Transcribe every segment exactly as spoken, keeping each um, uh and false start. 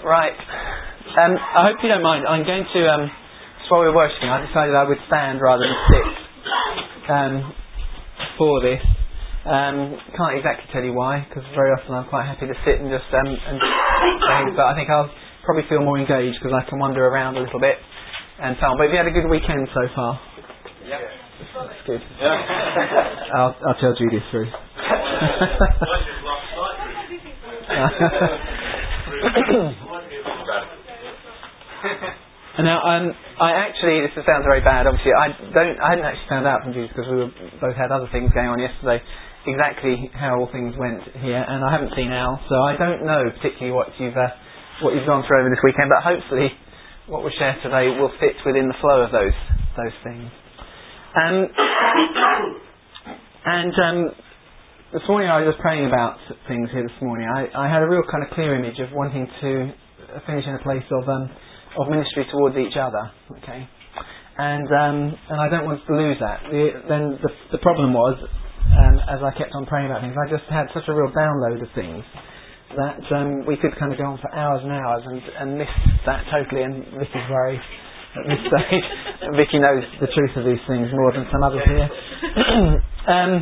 Right. Um, I hope you don't mind. I'm going to, um, while we're worshipping, I decided I would stand rather than sit um, for this. Um, can't exactly tell you why, because very often I'm quite happy to sit and just um, and things, but I think I'll probably feel more engaged because I can wander around a little bit and so on. But have you had a good weekend so far? Yeah. That's good. Yeah. I'll, I'll tell Judy through. And now, um, I actually, this sounds very bad. Obviously, I don't, I hadn't actually found out from Judy because we were, both had other things going on yesterday. Exactly how all things went here, and I haven't seen Al, so I don't know particularly what you've uh, what you've gone through over this weekend. But hopefully, what we share today will fit within the flow of those those things. Um, and um, this morning I was just praying about things here this morning. I, I had a real kind of clear image of wanting to finish in a place of um, of ministry towards each other. Okay, and um, and I don't want to lose that. The, then the, the problem was, um, as I kept on praying about things, I just had such a real download of things that um, we could kind of go on for hours and hours and, and miss that totally. And Vicky's worried at this stage. Vicky knows the truth of these things more than some others here. um,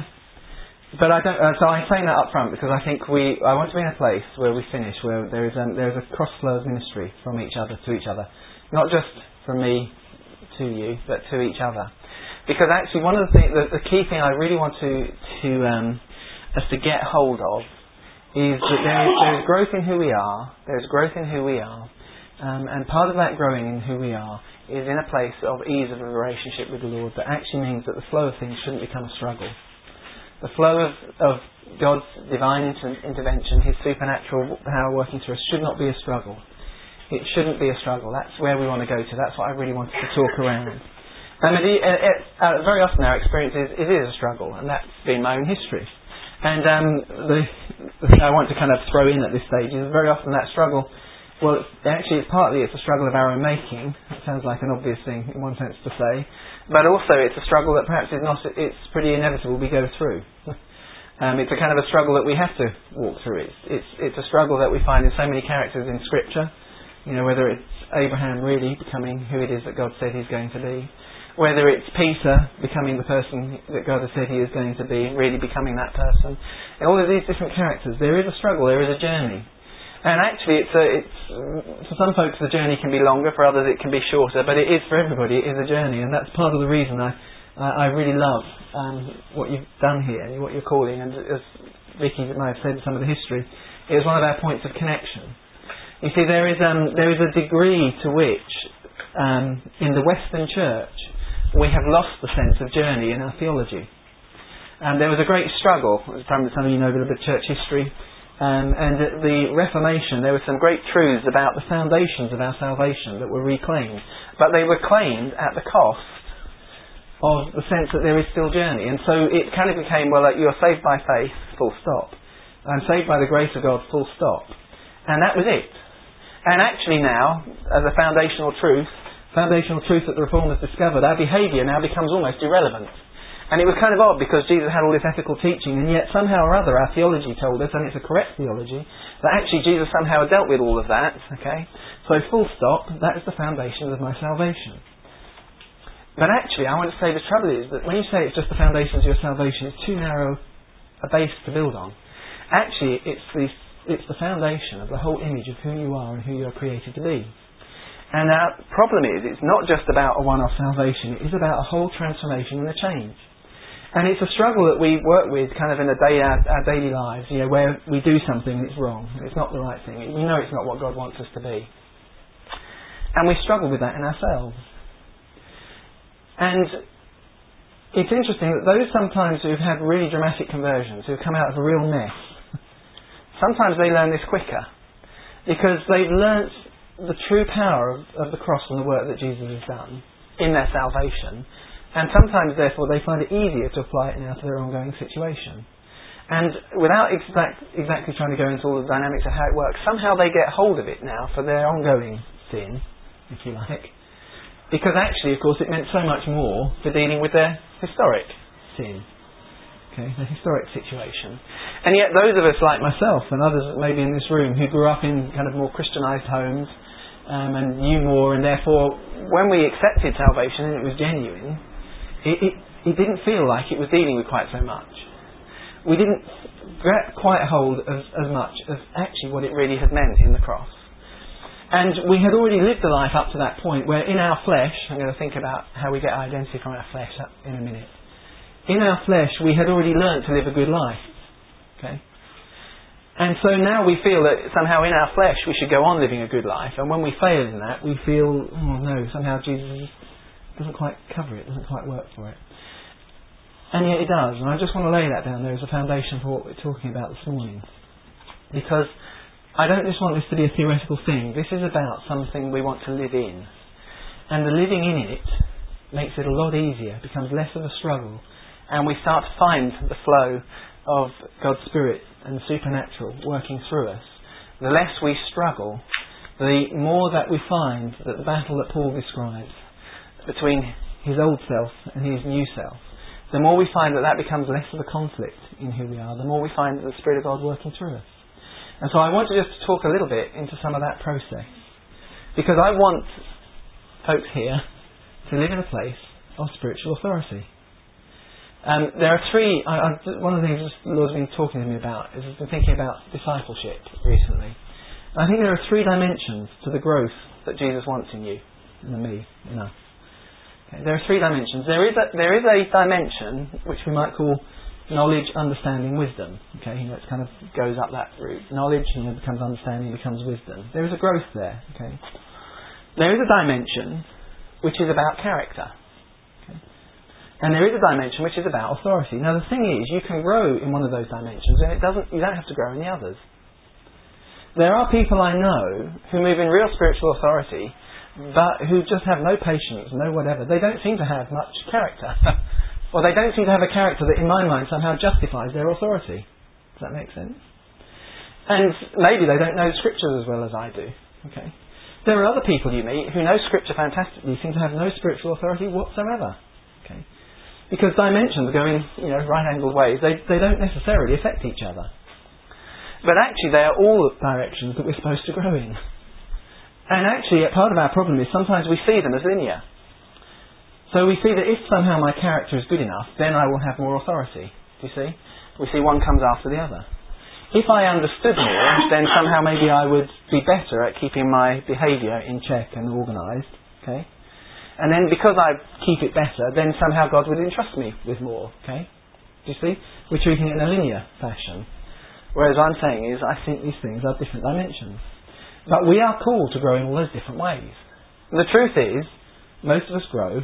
But I don't. Uh, so I'm saying that up front because I think we. I want to be in a place where we finish, where there is um, there is a cross flow of ministry from each other to each other, not just from me to you, but to each other. Because actually, one of the things, the, the key thing I really want to to um, us to get hold of is that there is, there is growth in who we are. There is growth in who we are, um, and part of that growing in who we are is in a place of ease of a relationship with the Lord. That actually means that the flow of things shouldn't become a struggle. The flow of, of God's divine inter- intervention, His supernatural power working through us, should not be a struggle. It shouldn't be a struggle. That's where we want to go to. That's what I really wanted to talk around. And it, it, it, uh, very often our experience is it is a struggle, and that's been my own history. And um, the, the thing I want to kind of throw in at this stage is very often that struggle, well, it's, actually it's partly it's a struggle of our own making. It sounds like an obvious thing in one sense to say. But also it's a struggle that perhaps is not, it's pretty inevitable we go through. um, it's a kind of a struggle that we have to walk through. It's, it's, it's a struggle that we find in so many characters in Scripture. You know, whether it's Abraham really becoming who it is that God said he's going to be. Whether it's Peter becoming the person that God has said he is going to be, really becoming that person. In all of these different characters, there is a struggle, there is a journey. And actually, it's a, it's for some folks the journey can be longer, for others it can be shorter, but it is for everybody, it is a journey, and that's part of the reason I I, I really love um, what you've done here, and what you're calling, and as Vicky may have said some of the history, it is one of our points of connection. You see, there is um, there is a degree to which um, in the Western Church we have lost the sense of journey in our theology. And there was a great struggle, at the time that some of you know a little bit of church history. Um, and at the Reformation there were some great truths about the foundations of our salvation that were reclaimed. But they were claimed at the cost of the sense that there is still journey. And so it kind of became, well, like, you're saved by faith, full stop. I'm saved by the grace of God, full stop. And that was it. And actually now, as a foundational truth, foundational truth that the Reformers discovered, our behaviour now becomes almost irrelevant. And it was kind of odd because Jesus had all this ethical teaching, and yet somehow or other our theology told us, and it's a correct theology, that actually Jesus somehow dealt with all of that. Okay, so full stop, that is the foundations of my salvation. But actually, I want to say the trouble is that when you say it's just the foundations of your salvation, it's too narrow a base to build on. Actually, it's the it's the foundation of the whole image of who you are and who you are created to be. And our problem is, it's not just about a one-off salvation; it is about a whole transformation and a change. And it's a struggle that we work with kind of in a day, our, our daily lives, you know, where we do something and it's wrong. It's not the right thing. We know it's not what God wants us to be. And we struggle with that in ourselves. And it's interesting that those sometimes who've had really dramatic conversions, who've come out of a real mess, sometimes they learn this quicker. Because they've learnt the true power of, of the cross and the work that Jesus has done in their salvation. And sometimes, therefore, they find it easier to apply it now to their ongoing situation. And without exact, exactly trying to go into all the dynamics of how it works, somehow they get hold of it now for their ongoing sin, if you like. Because actually, of course, it meant so much more for dealing with their historic sin. Okay, a historic situation. And yet those of us like myself and others maybe in this room who grew up in kind of more Christianised homes um, and knew more, and therefore when we accepted salvation and it was genuine, it, it, it didn't feel like it was dealing with quite so much. We didn't grab quite hold of as much as actually what it really had meant in the cross. And we had already lived a life up to that point where in our flesh, I'm going to think about how we get our identity from our flesh in a minute. In our flesh, we had already learnt to live a good life. Okay? And so now we feel that somehow in our flesh we should go on living a good life. And when we fail in that, we feel, oh no, somehow Jesus doesn't quite cover it, doesn't quite work for it. And yet it does. And I just want to lay that down there as a foundation for what we're talking about this morning. Because I don't just want this to be a theoretical thing. This is about something we want to live in. And the living in it makes it a lot easier, becomes less of a struggle. And we start to find the flow of God's Spirit and the supernatural working through us. The less we struggle, the more that we find that the battle that Paul describes between his old self and his new self, the more we find that that becomes less of a conflict in who we are, the more we find the Spirit of God working through us. And so I want to just talk a little bit into some of that process. Because I want folks here to live in a place of spiritual authority. Um, there are three, I, I, one of the things the Lord's been talking to me about is I've been thinking about discipleship recently. And I think there are three dimensions to the growth that Jesus wants in you, and in me, in us. Okay, there are three dimensions. There is a, there is a dimension which we might call knowledge, understanding, wisdom. Okay, you know, it kind of goes up that route. Knowledge, you know, becomes understanding, becomes wisdom. There is a growth there. Okay, there is a dimension which is about character. And there is a dimension which is about authority. Now the thing is, you can grow in one of those dimensions and it doesn't, you don't have to grow in the others. There are people I know who move in real spiritual authority, but who just have no patience, no whatever. They don't seem to have much character. Or they don't seem to have a character that in my mind somehow justifies their authority. Does that make sense? And maybe they don't know Scriptures as well as I do. Okay. There are other people you meet who know Scripture fantastically, seem to have no spiritual authority whatsoever. Okay. Because dimensions go in, you know, right-angled ways. They they don't necessarily affect each other. But actually they are all directions that we're supposed to grow in. And actually part of our problem is sometimes we see them as linear. So we see that if somehow my character is good enough, then I will have more authority. Do you see? We see one comes after the other. If I understood more, then somehow maybe I would be better at keeping my behaviour in check and organised. Okay? And then because I keep it better, then somehow God would entrust me with more. Okay? Do you see? We're treating it in a linear fashion. Whereas I'm saying is, I think these things are different dimensions. But we are called to grow in all those different ways. And the truth is, most of us grow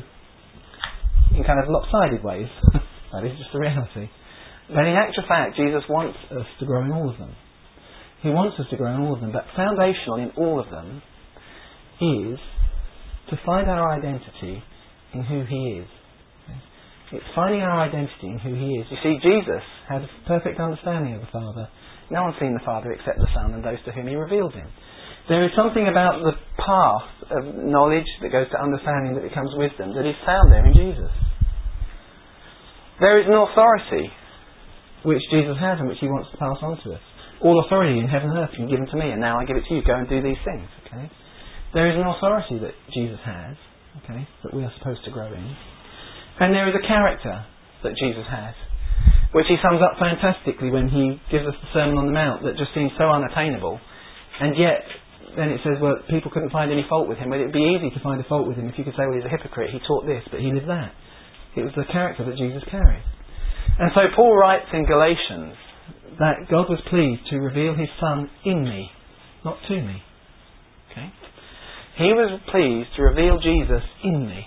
in kind of lopsided ways. That is just the reality. But in actual fact, Jesus wants us to grow in all of them. He wants us to grow in all of them. But foundational in all of them is to find our identity in who He is. It's finding our identity in who He is. You see, Jesus had a perfect understanding of the Father. No one's seen the Father except the Son and those to whom He revealed Him. There is something about the path of knowledge that goes to understanding that becomes wisdom that is found there in Jesus. There is an authority which Jesus has and which He wants to pass on to us. All authority in heaven and earth has been given to me, and now I give it to you. Go and do these things. Okay? There is an authority that Jesus has, okay, that we are supposed to grow in. And there is a character that Jesus has, which He sums up fantastically when He gives us the Sermon on the Mount that just seems so unattainable. And yet, then it says, well, people couldn't find any fault with Him. Well, it would be easy to find a fault with Him if you could say, well, He's a hypocrite, He taught this, but He lived that. It was the character that Jesus carried. And so Paul writes in Galatians that God was pleased to reveal His Son in me, not to me. Okay? He was pleased to reveal Jesus in me.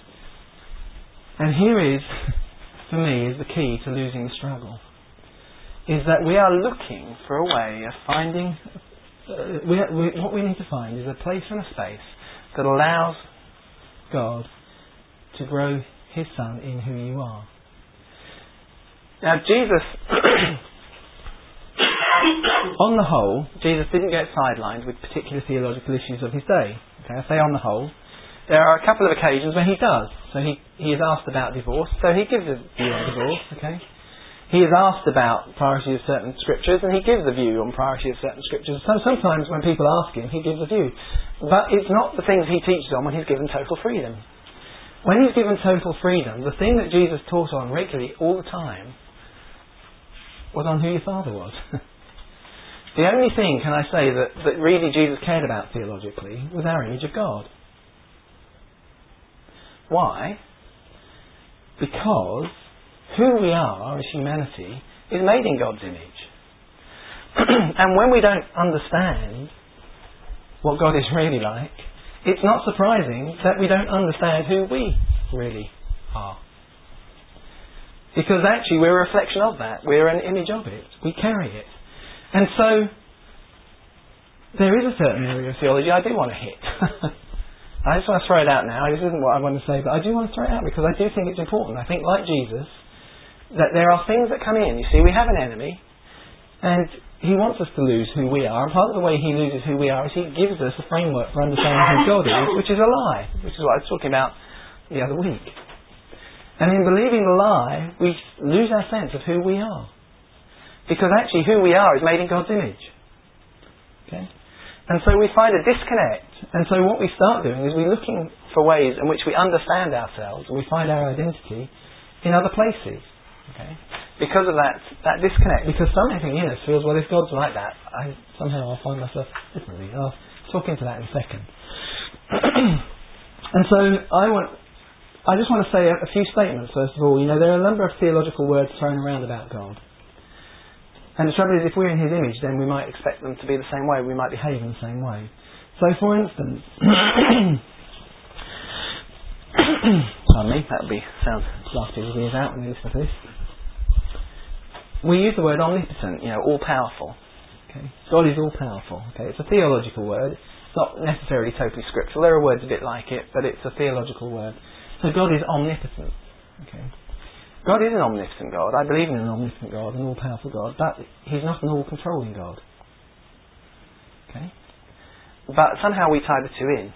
And here is, for me, is the key to losing the struggle. Is that we are looking for a way of finding, uh, we, we, what we need to find is a place and a space that allows God to grow His Son in who you are. Now Jesus, on the whole, Jesus didn't get sidelined with particular theological issues of His day. Okay, I say on the whole. There are a couple of occasions where He does. So he, he is asked about divorce, so He gives a view on divorce, okay? He is asked about priority of certain scriptures, and he gives a view on priority of certain scriptures. So sometimes when people ask him, he gives a view. But it's not the things he teaches on when he's given total freedom. When he's given total freedom, the thing that Jesus taught on regularly all the time was on who your Father was. The only thing, can I say, that, that really Jesus cared about theologically was our image of God. Why? Because who we are as humanity is made in God's image. And when we don't understand what God is really like, it's not surprising that we don't understand who we really are. Because actually we're a reflection of that. We're an image of it. We carry it. And so there is a certain area of theology I do want to hit. I just want to throw it out now. This isn't what I want to say, but I do want to throw it out because I do think it's important. I think, like Jesus, that there are things that come in. You see, we have an enemy, and he wants us to lose who we are. And part of the way he loses who we are is he gives us a framework for understanding who God is, which is a lie, which is what I was talking about the other week. And in believing the lie, we lose our sense of who we are. Because actually who we are is made in God's image. Okay? And so we find a disconnect. And so what we start doing is we're looking for ways in which we understand ourselves and we find our identity in other places. Okay? Because of that that disconnect. Because something in us feels, well, if God's like that, I, somehow I'll find myself differently. I'll talk into that in a second. And so I want, I just want to say a, a few statements, first of all. You know, there are a number of theological words thrown around about God. And the trouble is, if we're in his image, then we might expect them to be the same way. We might behave in the same way. So, for instance, pardon me, that would be sound laugh people's ears out when they listen to this. We use the word omnipotent, you know, all-powerful. Okay, God is all-powerful. Okay, it's a theological word. It's not necessarily totally scriptural. There are words a bit like it, but it's a theological word. So God is omnipotent. Okay. God is an omnipotent God. I believe in an omnipotent God, an all-powerful God, but he's not an all-controlling God. Okay? But somehow we tie the two in.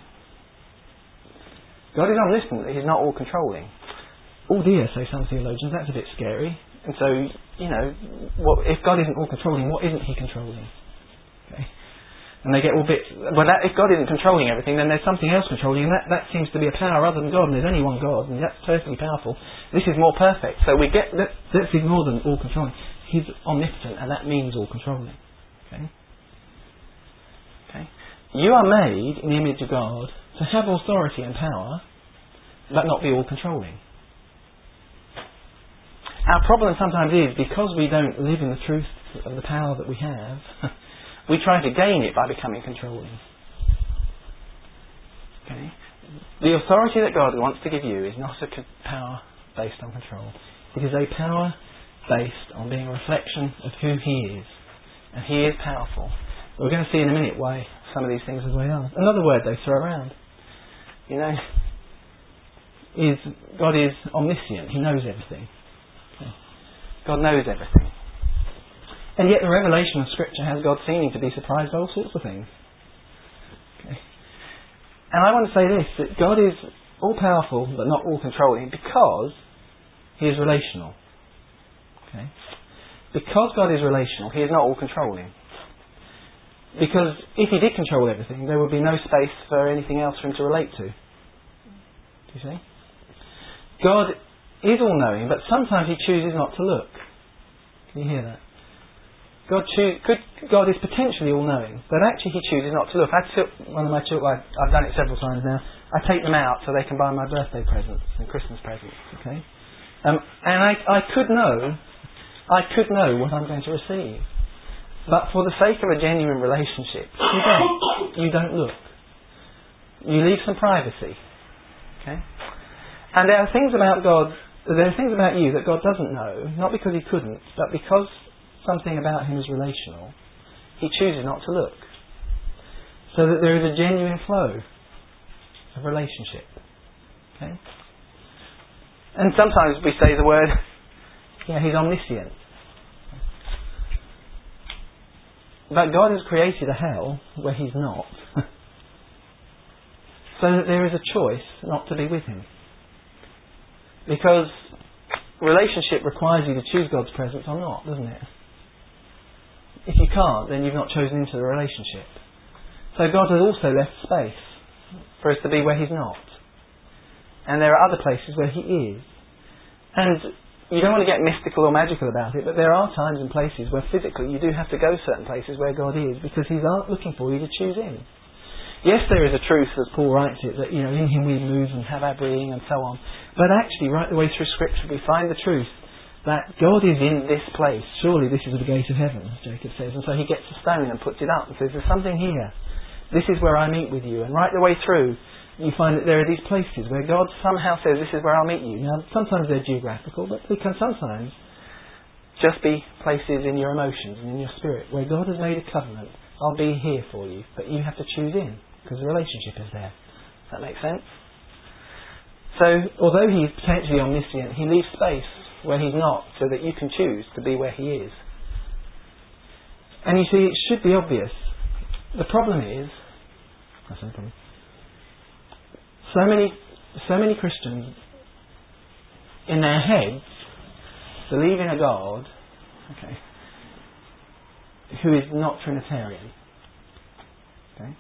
God is omniscient, he's not all-controlling. Oh dear, say some theologians, that's a bit scary. And so, you know, what, if God isn't all-controlling, what isn't he controlling? Okay? And they get all bit, well, that, if God isn't controlling everything, then there's something else controlling, and that, that seems to be a power other than God, and there's only one God, and that's perfectly powerful. This is more perfect. So we get, let's, let's ignore them all controlling. He's omnipotent, and that means all controlling. Okay? Okay? You are made in the image of God to have authority and power, but not be all controlling. Our problem sometimes is, because we don't live in the truth of the power that we have, we try to gain it by becoming controlling. Okay? The authority that God wants to give you is not a power based on control. It is a power based on being a reflection of who he is. And he is powerful. We're going to see in a minute why some of these things are the way they are. Another word they throw around, you know, is God is omniscient. He knows everything. Okay? God knows everything. And yet the revelation of Scripture has God seeming to be surprised by all sorts of things. Okay. And I want to say this, that God is all-powerful but not all-controlling because he is relational. Okay. Because God is relational, he is not all-controlling. Because if he did control everything, there would be no space for anything else for him to relate to. Do you see? God is all-knowing, but sometimes he chooses not to look. Can you hear that? God, choo- could, God is potentially all-knowing, but actually he chooses not to look. I took one of my children, I've done it several times now, I take them out so they can buy my birthday presents and Christmas presents, okay? Um, and I, I could know, I could know what I'm going to receive. But for the sake of a genuine relationship, you don't. You don't look. You leave some privacy, okay? And there are things about God, there are things about you that God doesn't know, not because he couldn't, but because something about him is relational, he chooses not to look. So that there is a genuine flow of relationship. Okay? And sometimes we say the word, yeah, he's omniscient. But God has created a hell where he's not, so that there is a choice not to be with him. Because relationship requires you to choose God's presence or not, doesn't it? If you can't, then you've not chosen into the relationship. So God has also left space for us to be where He's not. And there are other places where He is. And you don't want to get mystical or magical about it, but there are times and places where physically you do have to go certain places where God is, because He's looking for you to choose in. Yes, there is a truth, as Paul writes it, that, you know, in Him we move and have our being and so on. But actually, right the way through Scripture, we find the truth that God is in this place. Surely this is the gate of heaven, as Jacob says. And so he gets a stone and puts it up and says, there's something here. This is where I meet with you. And right the way through, you find that there are these places where God somehow says, this is where I'll meet you. Now, sometimes they're geographical, but they can sometimes just be places in your emotions and in your spirit where God has made a covenant. I'll be here for you, but you have to choose in, because the relationship is there. Does that make sense? So, although He's potentially omniscient, He leaves space where He's not, so that you can choose to be where He is. And you see, it should be obvious. The problem is, that's no problem. So many, so many Christians, in their heads, believe in a God, okay, who is not Trinitarian. Okay?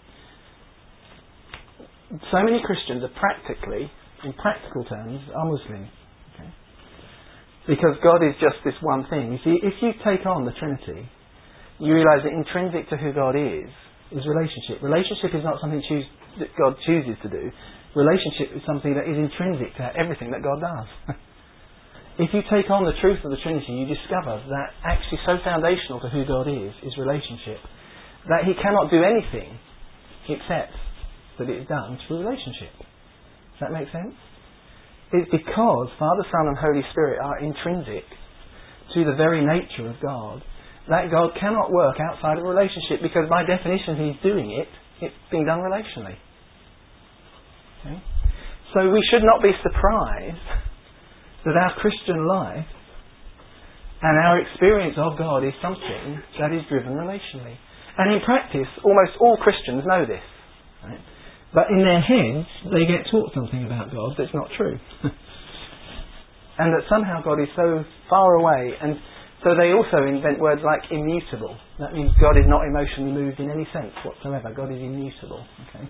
So many Christians are practically, in practical terms, are Muslim. Okay? Because God is just this one thing. You see, if you take on the Trinity, you realise that intrinsic to who God is, is relationship. Relationship is not something choose, that God chooses to do. Relationship is something that is intrinsic to everything that God does. If you take on the truth of the Trinity, you discover that actually so foundational to who God is, is relationship, that He cannot do anything except that it is done through relationship. Does that make sense? It's because Father, Son and Holy Spirit are intrinsic to the very nature of God, that God cannot work outside of a relationship, because by definition He's doing it, it's being done relationally. Okay? So we should not be surprised that our Christian life and our experience of God is something that is driven relationally. And in practice, almost all Christians know this. Right? But in their heads, they get taught something about God that's not true. And that somehow God is so far away, and so they also invent words like immutable. That means God is not emotionally moved in any sense whatsoever. God is immutable. Okay?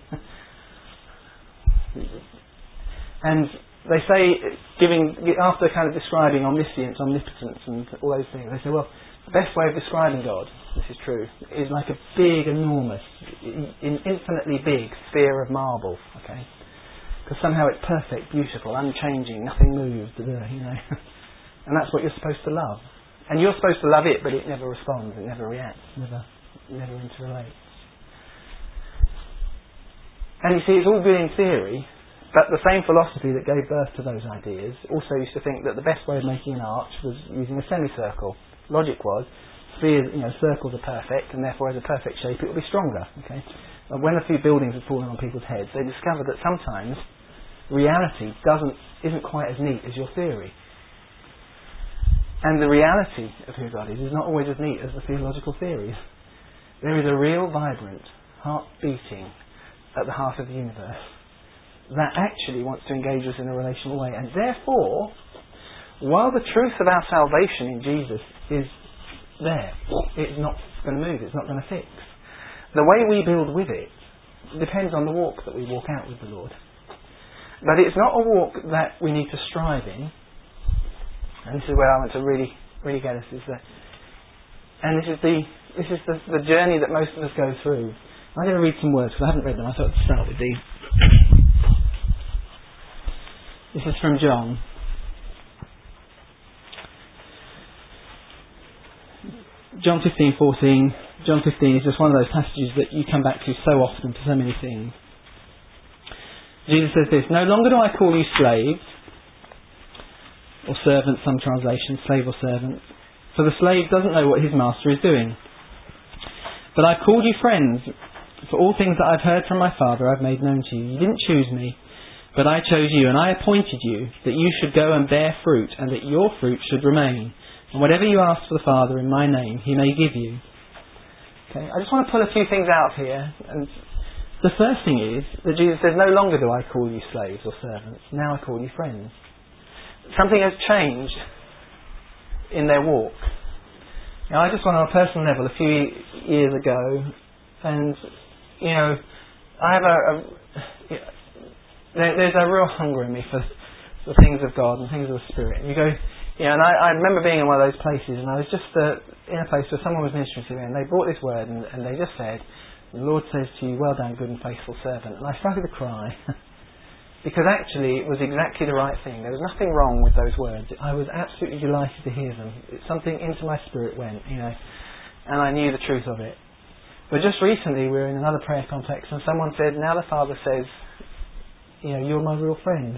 And they say, giving after kind of describing omniscience, omnipotence and all those things, they say, well, the best way of describing God, this is true, is like a big, enormous, infinitely big sphere of marble. Okay? Because somehow it's perfect, beautiful, unchanging, nothing moves, you know. And that's what you're supposed to love. And you're supposed to love it, but it never responds, it never reacts, never, never interrelates. And you see, it's all good in theory, but the same philosophy that gave birth to those ideas also used to think that the best way of making an arch was using a semicircle. Logic was, spheres, you know, circles are perfect, and therefore as a perfect shape it will be stronger. Okay? And when a few buildings had fallen on people's heads, they discovered that sometimes reality doesn't isn't quite as neat as your theory. And the reality of who God is is not always as neat as the theological theories. There is a real, vibrant, heart beating at the heart of the universe that actually wants to engage us in a relational way. And therefore, while the truth of our salvation in Jesus is there, it's not going to move, it's not going to fix. The way we build with it depends on the walk that we walk out with the Lord. But it's not a walk that we need to strive in. And this is where I want to really, really get us, is that, and this is the this is the, the journey that most of us go through. I'm going to read some words because I haven't read them. I thought to start with these. This is from John. John fifteen fourteen. John fifteen is just one of those passages that you come back to so often for so many things. Jesus says this: "No longer do I call you slaves, or servants, some translations, slave or servant, for the slave doesn't know what his master is doing. But I've called you friends, for all things that I've heard from my Father I've made known to you. You didn't choose me, but I chose you, and I appointed you that you should go and bear fruit, and that your fruit should remain. And whatever you ask for the Father in my name, he may give you." Okay, I just want to pull a few things out here. And the first thing is that Jesus says, "No longer do I call you slaves or servants. Now I call you friends." Something has changed in their walk. Now, I just went on a personal level a few years ago, and you know, I have a, a there, there's a real hunger in me for the things of God and things of the Spirit. And you go, you know, and I, I remember being in one of those places, and I was just uh, in a place where someone was ministering to me, and they brought this word, and, and they just said, "The Lord says to you, well done, good and faithful servant." And I started to cry. Because actually it was exactly the right thing. There was nothing wrong with those words. I was absolutely delighted to hear them. It's something into my spirit went, you know, and I knew the truth of it. But just recently we were in another prayer complex and someone said, "Now the Father says, you know, you're my real friend."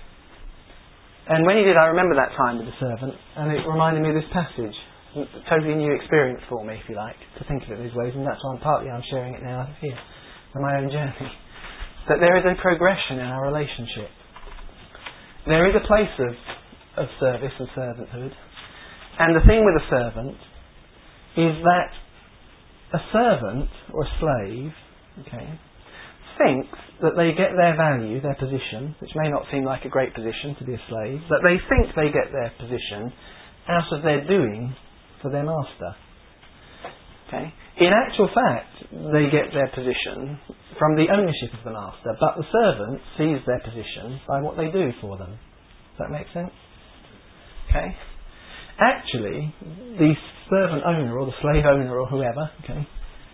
And when he did, I remember that time with the servant, and it reminded me of this passage. A totally new experience for me, if you like, to think of it these ways, and that's why I'm partly I'm sharing it now here, for my own journey. That there is a progression in our relationship. There is a place of, of service and servanthood. And the thing with a servant is that a servant or a slave, okay, thinks that they get their value, their position, which may not seem like a great position to be a slave, but they think they get their position out of their doing for their master. Okay? In actual fact, they get their position from the ownership of the master, but the servant sees their position by what they do for them. Does that make sense? Okay? Actually, the servant owner or the slave owner or whoever, okay,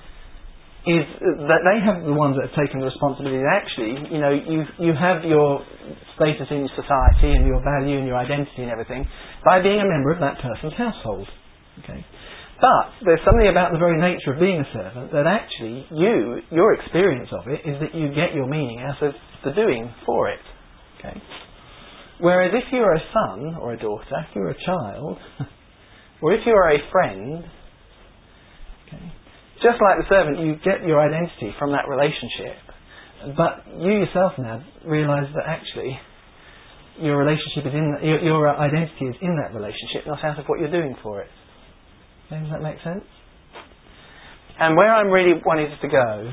is that they have the ones that have taken the responsibility. Actually, you know, you you have your status in society and your value and your identity and everything by being a member of that person's household. Okay? But there's something about the very nature of being a servant that actually you, your experience of it is that you get your meaning out of the doing for it. Okay? Whereas if you're a son or a daughter, if you're a child, or if you're a friend, okay, just like the servant, you get your identity from that relationship. But you yourself now realise that actually your relationship is in, the, your, your identity is in that relationship, not out of what you're doing for it. Does that make sense? And where I'm really wanting us to go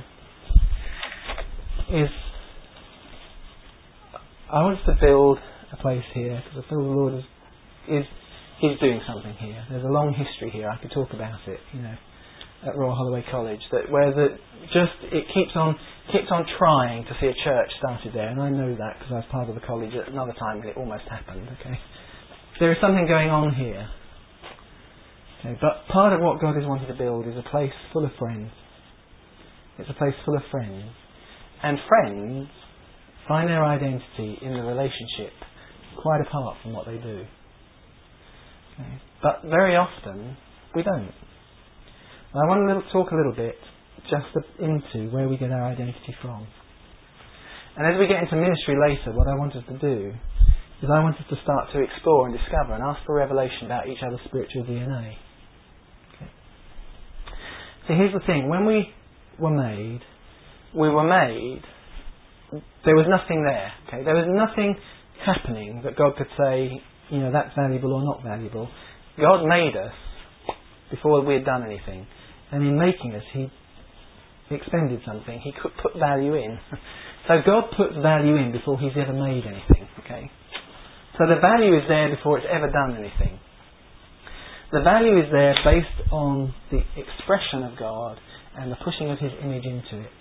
is I want us to build a place here because I feel the Lord is, is He's doing something here. There's a long history here. I could talk about it, you know, at Royal Holloway College, that where the just it keeps on keeps on trying to see a church started there, and I know that because I was part of the college at another time when it almost happened. Okay, there is something going on here. Okay, but part of what God is wanting to build is a place full of friends. It's a place full of friends. And friends find their identity in the relationship quite apart from what they do. Okay. But very often, we don't. And I want to little, talk a little bit just into where we get our identity from. And as we get into ministry later, what I want us to do is I want us to start to explore and discover and ask for revelation about each other's spiritual D N A. So here's the thing, when we were made, we were made, there was nothing there, okay? There was nothing happening that God could say, you know, that's valuable or not valuable. God made us before we had done anything. And in making us, He expended something. He could put value in. So God puts value in before He's ever made anything, okay? So the value is there before it's ever done anything. The value is there based on the expression of God and the pushing of His image into it.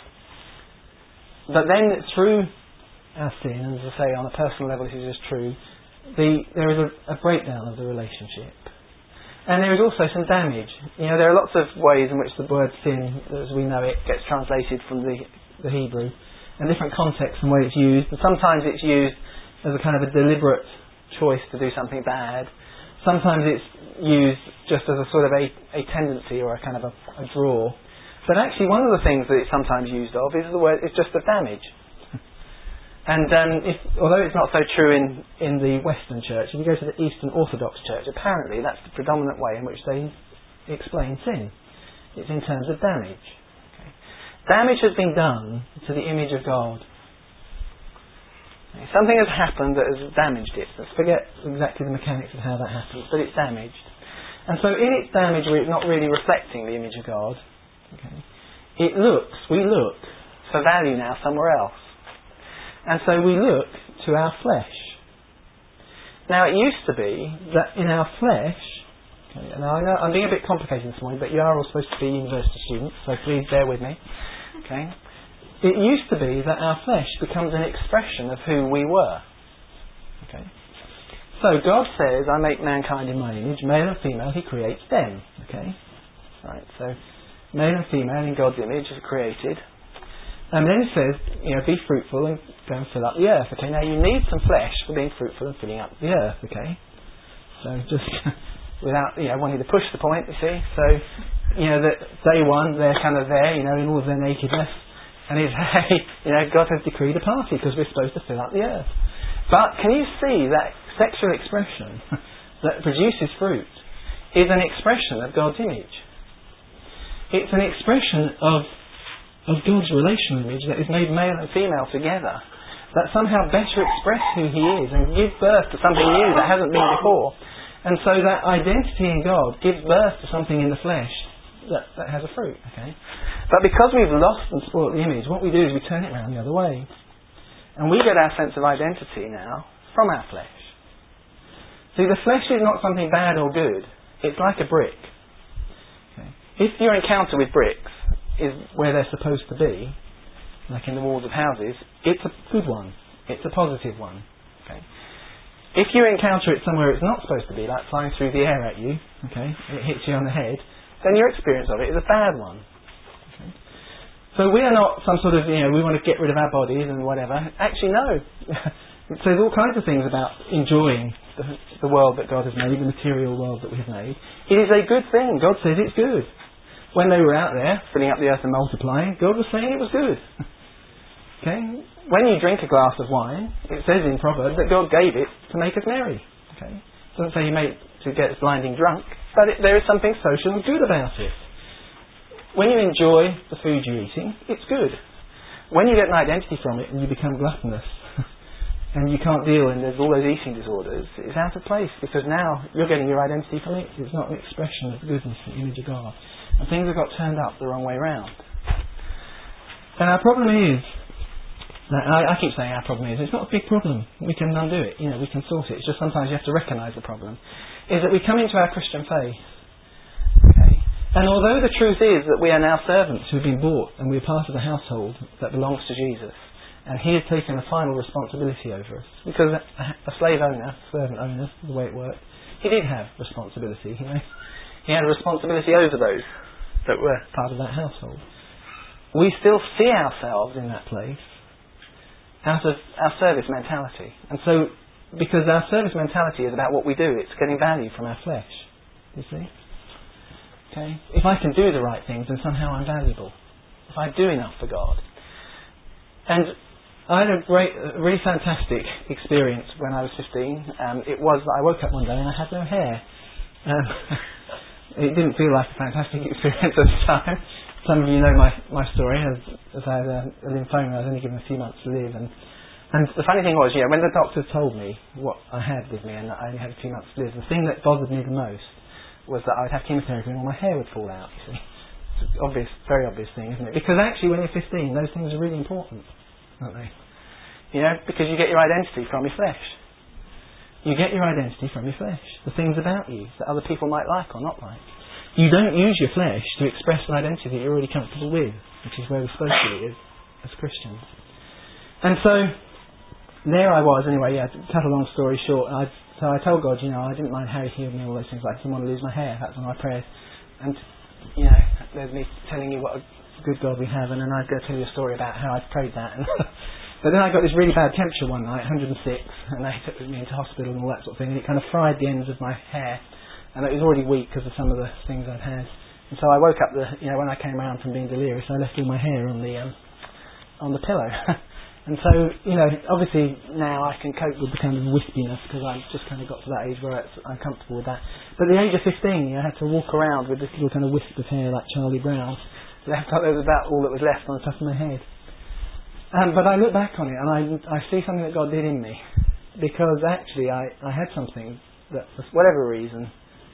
But then through our sin, and as I say, on a personal level this is just true, the, there is a, a breakdown of the relationship. And there is also some damage. You know, there are lots of ways in which the word sin, as we know it, gets translated from the, the Hebrew, and different contexts and way it's used. And sometimes it's used as a kind of a deliberate choice to do something bad. Sometimes it's used just as a sort of a, a tendency or a kind of a, a draw. But actually one of the things that it's sometimes used of is the word, it's just the damage. And um, if, although it's not so true in, in the Western Church, if you go to the Eastern Orthodox Church, apparently that's the predominant way in which they explain sin. It's in terms of damage. Okay. Damage has been done to the image of God. Something has happened that has damaged it. Let's forget exactly the mechanics of how that happens, but it's damaged. And so in its damage, it's not really reflecting the image of God. Okay. It looks, we look for value now somewhere else. And so we look to our flesh. Now it used to be that in our flesh, Okay. And I know I'm being a bit complicated this morning, but you are all supposed to be university students, so please bear with me. Okay. It used to be that our flesh becomes an expression of who we were. Okay. So God says, I make mankind in my image, male and female, He creates them. Okay. Right. So male and female in God's image are created. And then it says, you know, be fruitful and go and fill up the earth. Okay. Now you need some flesh for being fruitful and filling up the earth. Okay. So just without, you know, wanting to push the point, you see. So, you know, that day one, they're kind of there, you know, in all of their nakedness. And it's, hey, you know, God has decreed a party because we're supposed to fill up the earth. But can you see that sexual expression that produces fruit is an expression of God's image? It's an expression of of God's relational image that is made male and female together, that somehow better express who He is and give birth to something new that hasn't been before. And so that identity in God gives birth to something in the flesh that, that has a fruit. Okay? But because we've lost and spoilt the image, what we do is we turn it around the other way. And we get our sense of identity now from our flesh. See, the flesh is not something bad or good. It's like a brick. Okay? If your encounter with bricks is where they're supposed to be, like in the walls of houses, it's a good one. It's a positive one. Okay? If you encounter it somewhere it's not supposed to be, like flying through the air at you, okay, and it hits you on the head, then your experience of it is a bad one. Okay? So we are not some sort of, you know, we want to get rid of our bodies and whatever. Actually, no. It says all kinds of things about enjoying the, the world that God has made, the material world that we have made. It is a good thing. God says it's good. When they were out there, filling up the earth and multiplying, God was saying it was good. Okay? When you drink a glass of wine, it says in Proverbs that God gave it to make us merry. Okay? It doesn't say He made it to get us blinding drunk, but it, there is something social and good about it. When you enjoy the food you're eating, it's good. When you get an identity from it and you become gluttonous, and you can't deal and there's all those eating disorders, it's out of place, because now you're getting your identity from it. It's not an expression of the goodness and image of God. And things have got turned up the wrong way round. And our problem is, I, I keep saying our problem is, it's not a big problem. We can undo it, you know, we can sort it. It's just sometimes you have to recognise the problem. Is that we come into our Christian faith, okay, and although the truth is that we are now servants who've been bought and we're part of the household that belongs to Jesus, and He has taken the final responsibility over us, because a, a slave owner, servant owner, the way it worked, he did have responsibility, you know. He had a responsibility over those that were part of that household. We still see ourselves in that place out of our service mentality. And so, because our service mentality is about what we do, it's getting value from our flesh. You see? Okay? If I can do the right things, then somehow I'm valuable. If I do enough for God. And I had a great, a really fantastic experience when I was fifteen. Um, it was, I woke up one day and I had no hair. Um, It didn't feel like a fantastic experience at the time. Some of you know my, my story. As, as I had a, a lymphoma, I was only given a few months to live. And, and the funny thing was, you know, when the doctor told me what I had with me and that I only had a few months to live, the thing that bothered me the most was that I would have chemotherapy and all my hair would fall out, you see. It's an obvious, very obvious thing, isn't it? Because actually when you're fifteen, those things are really important, aren't they? You know, because you get your identity from your flesh. You get your identity from your flesh. The things about you that other people might like or not like. You don't use your flesh to express an identity that you're already comfortable with, which is where we're supposed to be as, as Christians. And so, there I was anyway, yeah, to cut a long story short. I, so I told God, you know, I didn't mind how He healed me, all those things. I didn't want to lose my hair. That's one of my prayers. And, you know, there's me telling you what a good God we have, and then I'd go tell you a story about how I prayed that. And but then I got this really bad temperature one night, one hundred six, and they took me into hospital and all that sort of thing, and it kind of fried the ends of my hair, and it was already weak because of some of the things I'd had. And so I woke up, the, you know, when I came around from being delirious, I left all my hair on the um, on the pillow. And so, you know, obviously now I can cope with the kind of wispiness because I've just kind of got to that age where it's, I'm comfortable with that. But at the age of fifteen, you know, I had to walk around with this little kind of wisp of hair like Charlie Brown. Left up, there was about all that was left on the top of my head. Um, but I look back on it and I, I see something that God did in me, because actually I, I had something that, for whatever reason,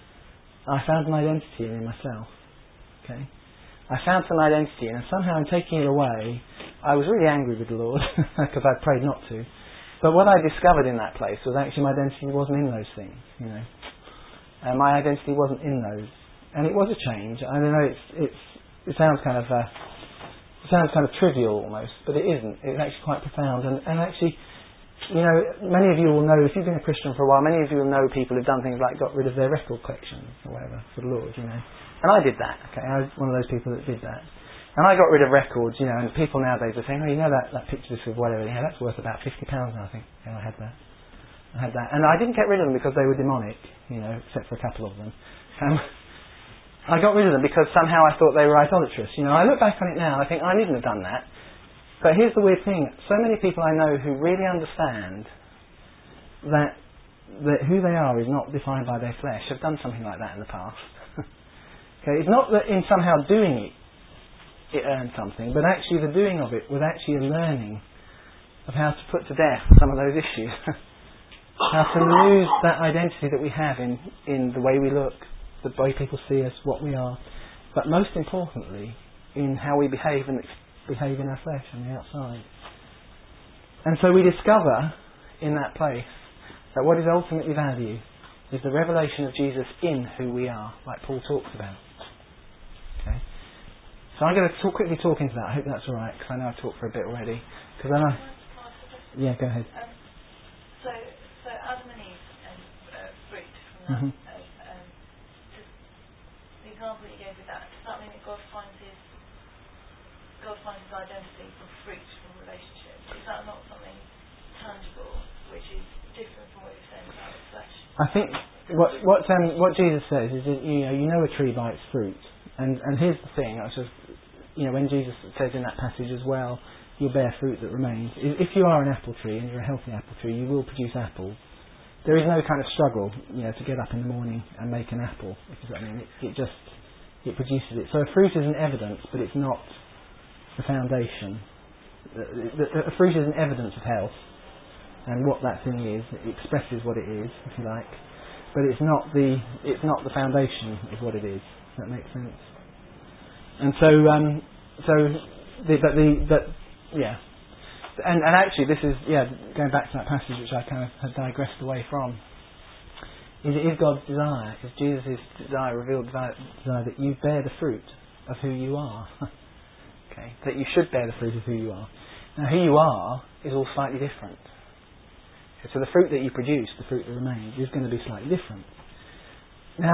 I found an identity in myself. Okay, I found some identity in, and somehow in taking it away, I was really angry with the Lord because I prayed not to. But what I discovered in that place was actually my identity wasn't in those things, you know. Uh, my identity wasn't in those, and it was a change. I don't know. It's it's it sounds kind of uh, it sounds kind of trivial almost, but it isn't. It's actually quite profound, and and actually. You know, many of you will know, if you've been a Christian for a while, many of you will know people who've done things like got rid of their record collections or whatever for the Lord, you know. And I did that, okay, I was one of those people that did that. And I got rid of records, you know, and people nowadays are saying, oh, you know that, that picture disc of whatever, yeah, that's worth about fifty pounds now, I think. Yeah, I had that. I had that. And I didn't get rid of them because they were demonic, you know, except for a couple of them. Um, I got rid of them because somehow I thought they were idolatrous. You know, I look back on it now, I think I needn't have done that. But here's the weird thing, so many people I know who really understand that, that who they are is not defined by their flesh have done something like that in the past. Okay, it's not that in somehow doing it, it earned something, but actually the doing of it was actually a learning of how to put to death some of those issues. How to lose that identity that we have in, in the way we look, the way people see us, what we are, but most importantly, in how we behave and behave in our flesh and the outside. And so we discover in that place that what is ultimately value is the revelation of Jesus in who we are, like Paul talks about. Okay. So I'm going to talk, quickly talk into that. I hope that's all right, because I know I've talked for a bit already. Because I know. Yeah, go ahead. Um, so, so Adam and Eve and uh, fruit from that. Mm-hmm. Uh, um, the example you gave with that, does that mean that God finds his God finds his identity from fruit, from relationship? Is that not something tangible, which is different from what you're saying about the flesh? I think what what um, what Jesus says is that, you know you know a tree by its fruit, and and here's the thing. I was just you know when Jesus says in that passage as well, you'll bear fruit that remains. If you are an apple tree and you're a healthy apple tree, you will produce apples. There is no kind of struggle, you know, to get up in the morning and make an apple. If you know what I mean, it, it just it produces it. So a fruit is an evidence, but it's not the foundation. The, the, the fruit is an evidence of health, and what that thing is, it expresses what it is, if you like, but it's not the it's not the foundation of what it is. Does that make sense? And so, um, so, the, but the but yeah, and and actually, this is yeah going back to that passage which I kind of had digressed away from. Is it is God's desire, because Jesus' desire, revealed desire, desire that you bear the fruit of who you are. Okay, that you should bear the fruit of who you are. Now, who you are is all slightly different. Okay, so the fruit that you produce, the fruit that remains, is going to be slightly different. Now,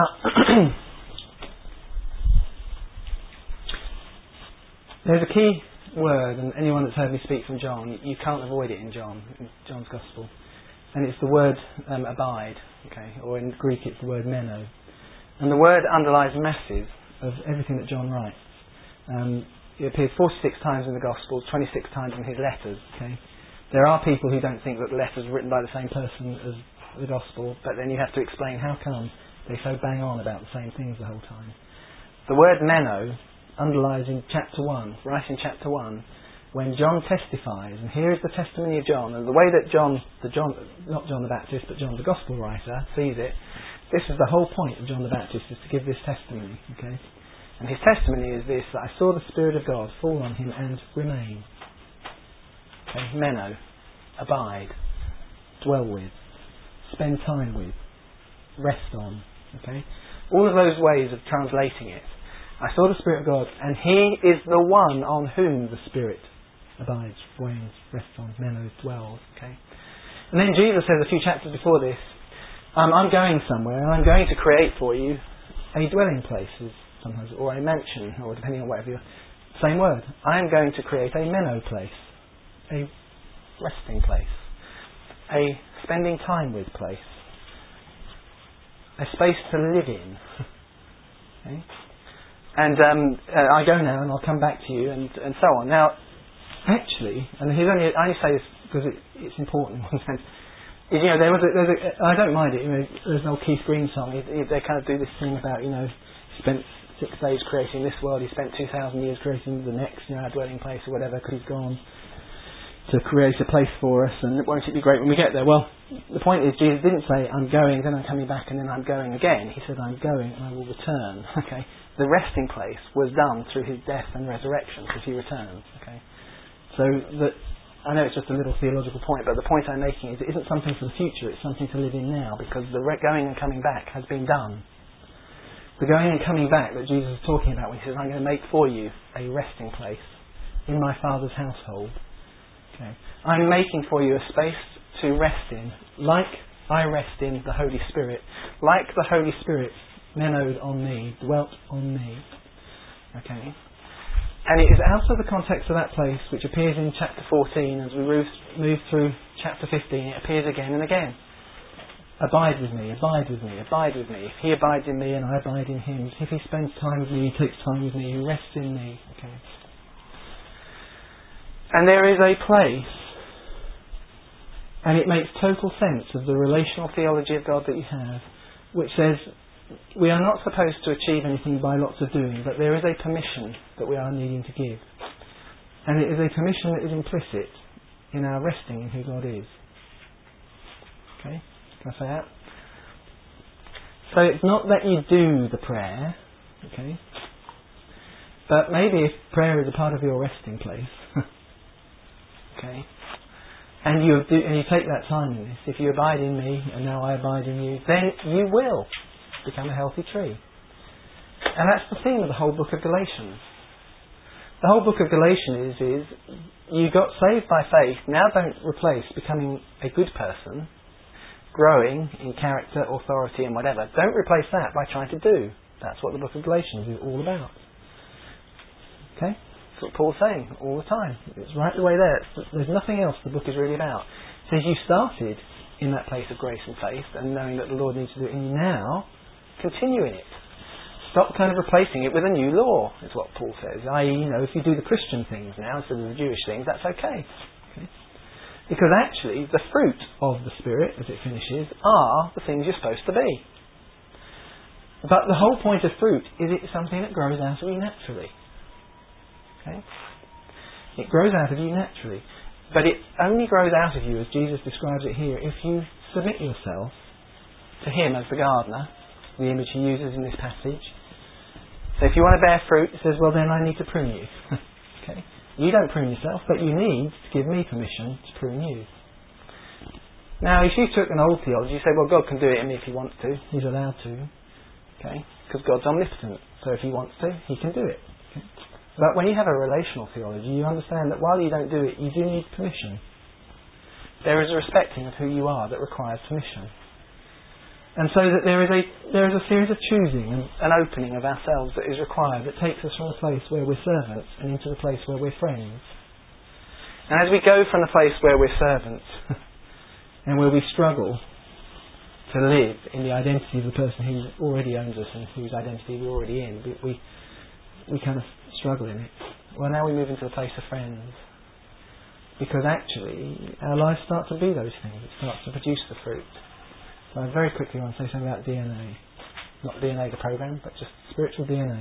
there's a key word, and anyone that's heard me speak from John, you can't avoid it in John, in John's Gospel, and it's the word um, abide. Okay, or in Greek it's the word meno, and the word underlies masses of everything that John writes. Um, It appears forty-six times in the Gospels, twenty-six times in his letters. Okay, there are people who don't think that the letters are written by the same person as the Gospel, but then you have to explain how come they so bang on about the same things the whole time. The word meno underlies in chapter one, right in chapter one, when John testifies, and here is the testimony of John, and the way that John, the John, not John the Baptist, but John the Gospel writer, sees it. This is the whole point of John the Baptist, is to give this testimony. Okay. And his testimony is this, that I saw the Spirit of God fall on him and remain. Okay, meno, abide, dwell with, spend time with, rest on. Okay, all of those ways of translating it. I saw the Spirit of God, and he is the one on whom the Spirit abides, reigns, rests on, meno, dwells. Okay, and then Jesus says a few chapters before this, um, I'm going somewhere, and I'm going to create for you a dwelling place. Sometimes, or a mansion, or depending on whatever you same word. I am going to create a meno place, a resting place, a spending time with place, a space to live in. Okay? And um, uh, I go now, and I'll come back to you, and, and so on. Now, actually, and here's only I only say this because it, it's important in one sense. Is, you know, there was a, there's a, I don't mind it. You know, there's an old Keith Green song. He, he, they kind of do this thing about, you know, spent six days creating this world, he spent two thousand years creating the next, you know, our dwelling place or whatever, because he's gone to create a place for us, and won't it be great when we get there? Well, the point is, Jesus didn't say, I'm going, then I'm coming back, and then I'm going again. He said, I'm going, and I will return. Okay, the resting place was done through his death and resurrection, because he returns. Okay, so that I know it's just a little theological point, but the point I'm making is it isn't something for the future, it's something to live in now, because the re- going and coming back has been done. The going and coming back that Jesus is talking about when he says, I'm going to make for you a resting place in my Father's household. Okay. I'm making for you a space to rest in, like I rest in the Holy Spirit, like the Holy Spirit menoed on me, dwelt on me. Okay. And it is out of the context of that place, which appears in chapter fourteen, as we move, move through chapter fifteen, it appears again and again. Abide with me, abide with me, abide with me. If he abides in me and I abide in him, if he spends time with me, he takes time with me, he rests in me. Okay. And there is a place, and it makes total sense of the relational theology of God that you have, which says we are not supposed to achieve anything by lots of doing, but there is a permission that we are needing to give. And it is a permission that is implicit in our resting in who God is. Okay? Can I say that? So it's not that you do the prayer, okay? But maybe if prayer is a part of your resting place, okay, and you do, and you take that time in this, if you abide in me and now I abide in you, then you will become a healthy tree. And that's the theme of the whole book of Galatians. The whole book of Galatians is, is you got saved by faith, now don't replace becoming a good person, growing in character, authority and whatever. Don't replace that by trying to do. That's what the book of Galatians is all about. Okay? That's what Paul's saying all the time. It's right the way there. It's, there's nothing else the book is really about. It says you started in that place of grace and faith and knowing that the Lord needs to do it in you now, continue in it. Stop kind of replacing it with a new law, is what Paul says. that is, you know, if you do the Christian things now instead of the Jewish things, that's okay. okay. Because actually, the fruit of the Spirit, as it finishes, are the things you're supposed to be. But the whole point of fruit is it's something that grows out of you naturally. Okay? It grows out of you naturally. But it only grows out of you, as Jesus describes it here, if you submit yourself to Him as the gardener, the image He uses in this passage. So if you want to bear fruit, He says, well then I need to prune you. okay? You don't prune yourself, but you need to give me permission to prune you. Now, if you took an old theology, you say, well, God can do it in me if He wants to. He's allowed to. Okay? Because God's omnipotent. So if He wants to, He can do it. Okay? But when you have a relational theology, you understand that while you don't do it, you do need permission. There is a respecting of who you are that requires permission. And so that there is a there is a series of choosing and an opening of ourselves that is required, that takes us from a place where we're servants and into the place where we're friends. And as we go from the place where we're servants and where we struggle to live in the identity of the person who already owns us and whose identity we're already in, we, we we kind of struggle in it. Well, now we move into the place of friends. Because actually, our lives start to be those things. It starts to produce the fruit. So I very quickly want to say something about D N A. Not D N A the program, but just spiritual D N A.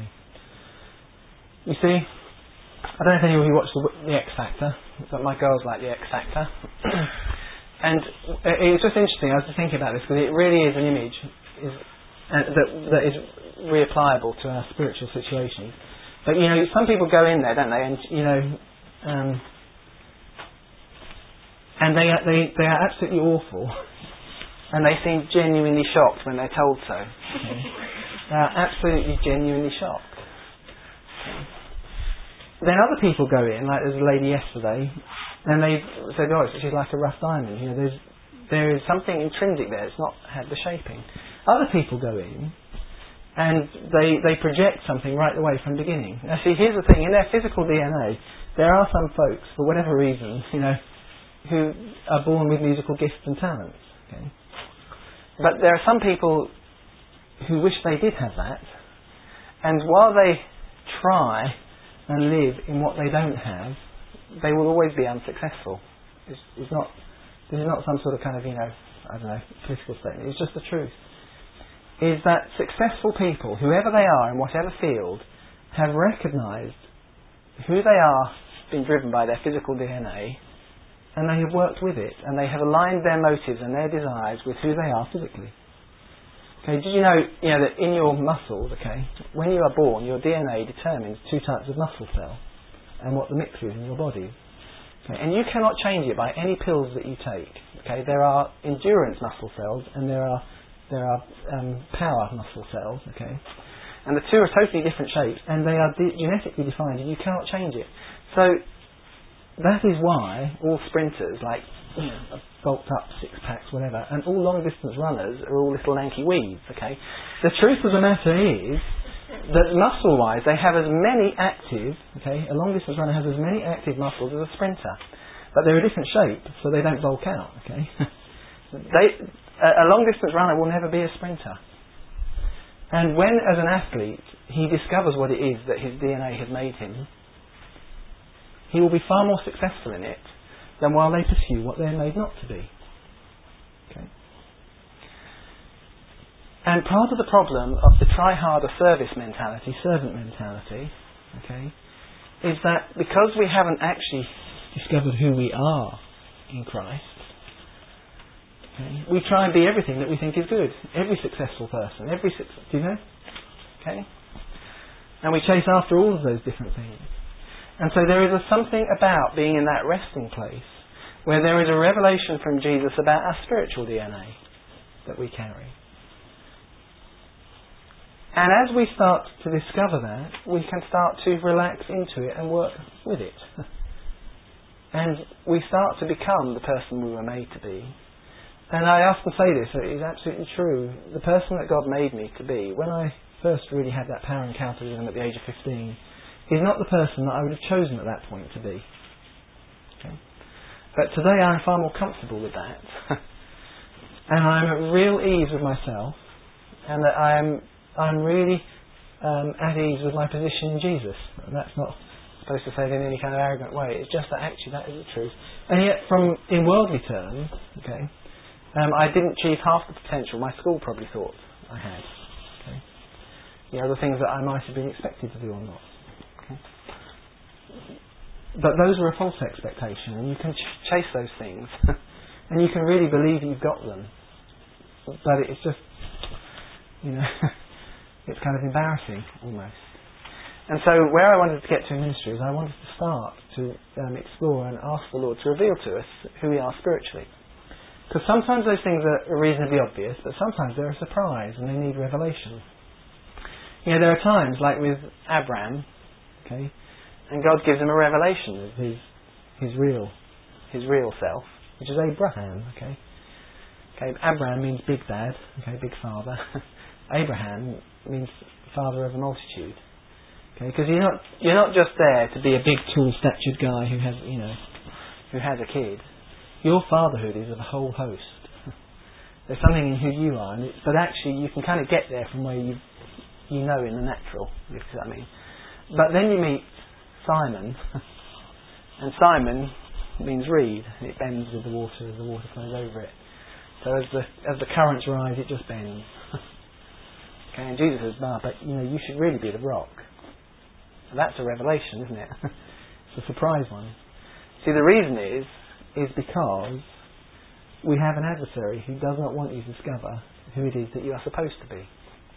You see, I don't know if any of you watch the, the X Factor, but my girls like the X Factor. And it was just interesting, I was just thinking about this, because it really is an image is, uh, that, that is reapplicable to our spiritual situations. But, you know, some people go in there, don't they, and, you know, um, and they, they, they are absolutely awful. And they seem genuinely shocked when they're told so. Okay. They are absolutely genuinely shocked. Okay. Then other people go in, like there's a lady yesterday, and they said, oh, she's like a rough diamond. You know, there's there is something intrinsic there. It's not had the shaping. Other people go in, and they they project something right away from the beginning. Now, see, here's the thing: in their physical D N A, there are some folks, for whatever reason, you know, who are born with musical gifts and talents. Okay. But there are some people who wish they did have that, and while they try and live in what they don't have, they will always be unsuccessful. It's, it's not, this is not some sort of kind of, you know, I don't know, political statement. It's just the truth. Is that successful people, whoever they are in whatever field, have recognised who they are, being driven by their physical D N A, and they have worked with it, and they have aligned their motives and their desires with who they are physically. Okay, did you know, you know that in your muscles, okay, when you are born, your D N A determines two types of muscle cell and what the mix is in your body. Okay? And you cannot change it by any pills that you take. Okay? There are endurance muscle cells and there are there are um, power muscle cells. Okay? And the two are totally different shapes and they are de- genetically defined and you cannot change it. So that is why all sprinters, like you know, bulked up six packs, whatever, and all long distance runners are all little lanky weeds. Okay? The truth of the matter is that muscle wise they have as many active, okay, a long distance runner has as many active muscles as a sprinter. But they're a different shape, so they don't bulk out, okay? they, a, a long distance runner will never be a sprinter. And when, as an athlete, he discovers what it is that his D N A has made him, he will be far more successful in it than while they pursue what they're made not to be. Okay? And part of the problem of the try-harder service mentality, servant mentality, okay, is that because we haven't actually discovered who we are in Christ, okay, we try and be everything that we think is good. Every successful person, every success, do you know? Okay? And we chase after all of those different things. And so there is a something about being in that resting place where there is a revelation from Jesus about our spiritual D N A that we carry. And as we start to discover that, we can start to relax into it and work with it. And we start to become the person we were made to be. And I often say this, it is absolutely true. The person that God made me to be, when I first really had that power encounter with Him at the age of fifteen, is not the person that I would have chosen at that point to be. Okay? But today I'm far more comfortable with that. And I'm at real ease with myself. And that I'm I'm really um, at ease with my position in Jesus. And that's not supposed to say it in any kind of arrogant way. It's just that actually that is the truth. And yet, from in worldly terms, okay, um, I didn't achieve half the potential my school probably thought I had. Okay, the other things that I might have been expected to do or not. Okay. But those were a false expectation, and you can ch- chase those things, and you can really believe you've got them. But it's just, you know. It's kind of embarrassing, almost. And so where I wanted to get to in ministry is I wanted to start to um, explore and ask the Lord to reveal to us who we are spiritually. Because sometimes those things are reasonably obvious, but sometimes they're a surprise and they need revelation. You know, there are times, like with Abraham, okay, and God gives him a revelation of his his real his real self, which is Abraham, okay. Okay, Abraham means big dad, okay, big father. Abraham means father of a multitude. Okay, because you're not you're not just there to be a big, tall-statured guy who has you know who has a kid. Your fatherhood is of a whole host. There's something in who you are, and it, but actually you can kind of get there from where you you know in the natural. If you see what I mean. But then you meet Simon, and Simon means reed. It bends with the water as the water flows over it. So as the as the currents rise, it just bends. Okay, and Jesus says, "Bah, but you know, you should really be the rock." And that's a revelation, isn't it? It's a surprise one. See, the reason is is because we have an adversary who does not want you to discover who it is that you are supposed to be.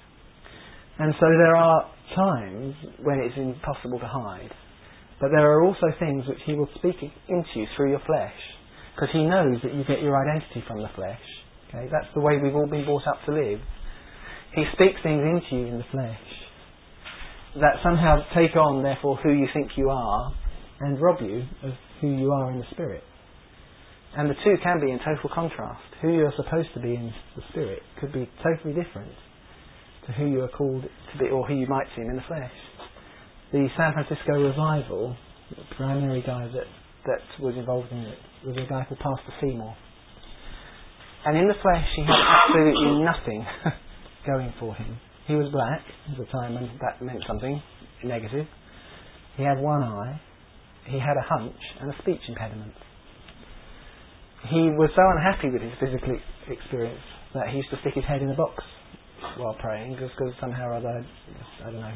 And so there are times when it's impossible to hide, but there are also things which he will speak into you through your flesh, because he knows that you get your identity from the flesh. Okay, that's the way we've all been brought up to live. He speaks things into you in the flesh that somehow take on, therefore, who you think you are and rob you of who you are in the spirit. And the two can be in total contrast. Who you are supposed to be in the spirit could be totally different to who you are called to be, or who you might seem in the flesh. The San Francisco revival, the primary guy that, that was involved in it was a guy called Pastor Seymour. And in the flesh he had absolutely nothing going for him. He was black at the time, and that meant something negative. He had one eye, he had a hunch, and a speech impediment. He was so unhappy with his physical experience that he used to stick his head in a box while praying, just because somehow or other, I don't know.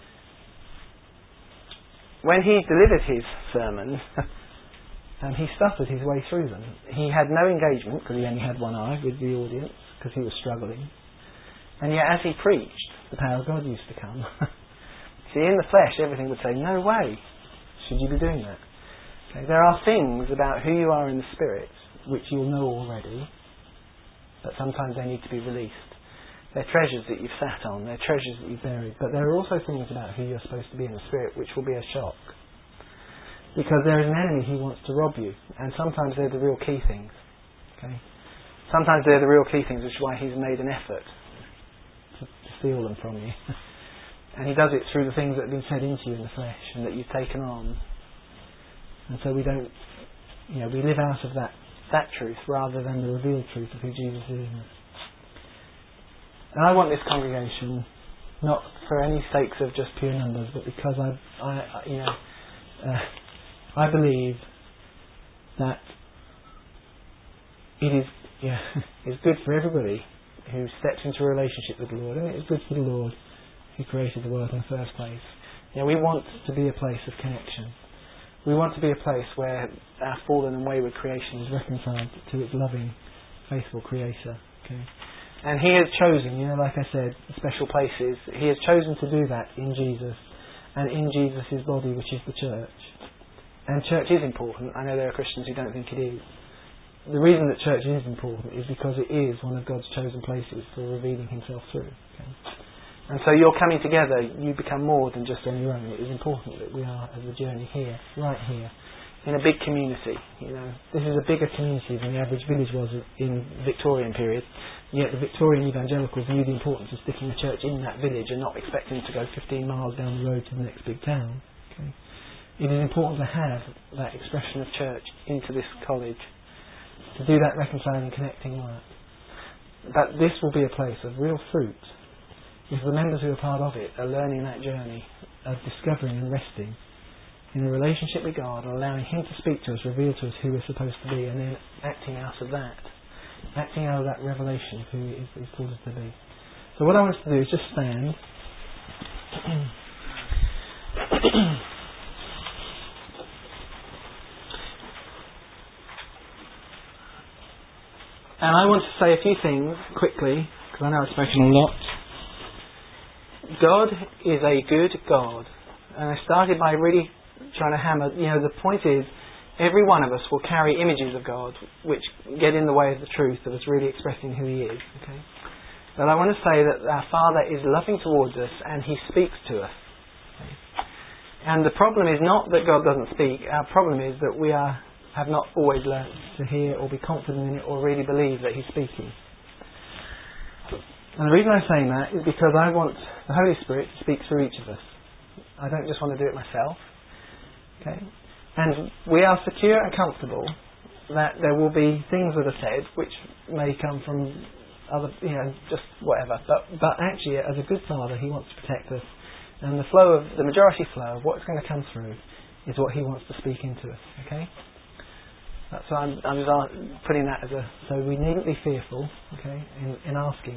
When he delivered his sermons, and he stuttered his way through them. He had no engagement, because he only had one eye, with the audience, because he was struggling. And yet as he preached, the power of God used to come. See, in the flesh, everything would say, no way should you be doing that. Okay? There are things about who you are in the Spirit which you'll know already, but sometimes they need to be released. They're treasures that you've sat on, they're treasures that you've buried, but there are also things about who you're supposed to be in the Spirit which will be a shock. Because there is an enemy who wants to rob you, and sometimes they're the real key things. Okay? Sometimes they're the real key things, which is why he's made an effort to, to steal them from you. And he does it through the things that have been said into you in the flesh and that you've taken on. And so we don't, you know, we live out of that, that truth rather than the revealed truth of who Jesus is. And I want this congregation, not for any sakes of just pure numbers, but because I, I you know, uh, I believe that it is, yeah, it's good for everybody who steps into a relationship with the Lord, and it is good for the Lord who created the world in the first place. You know, we want to be a place of connection. We want to be a place where our fallen and wayward creation is reconciled to its loving, faithful Creator. Okay? And He has chosen, you know, like I said, special places. He has chosen to do that in Jesus, and in Jesus' body, which is the church. And church is important. I know there are Christians who don't think it is. The reason that church is important is because it is one of God's chosen places for revealing Himself through. Okay? And so you're coming together, you become more than just on your own. It is important that we are as a journey here, right here, in a big community. You know, this is a bigger community than the average village was in the Victorian period. Yet the Victorian evangelicals knew the importance of sticking a church in that village and not expecting to go fifteen miles down the road to the next big town. Okay? It is important to have that expression of church into this college, to do that reconciling, connecting work. But this will be a place of real fruit if the members who are part of it are learning that journey of discovering and resting in a relationship with God, and allowing Him to speak to us, reveal to us who we're supposed to be, and then acting out of that, acting out of that revelation of who He is, He's called us to be. So what I want us to do is just stand. And I want to say a few things quickly, because I know I've spoken a lot. God is a good God. And I started by really trying to hammer, you know, the point is, every one of us will carry images of God which get in the way of the truth of us really expressing who He is. Okay? But I want to say that our Father is loving towards us and He speaks to us. Okay? And the problem is not that God doesn't speak. Our problem is that we are have not always learnt to hear or be confident in it or really believe that He's speaking. And the reason I'm saying that is because I want the Holy Spirit to speak through each of us. I don't just want to do it myself. Okay? And we are secure and comfortable that there will be things that are said which may come from other, you know, just whatever. But but actually, as a good Father, He wants to protect us. And the flow of the majority flow of what's going to come through is what He wants to speak into us. Okay? That's why I'm, I'm just putting that as a... So we needn't be fearful, okay, in, in asking.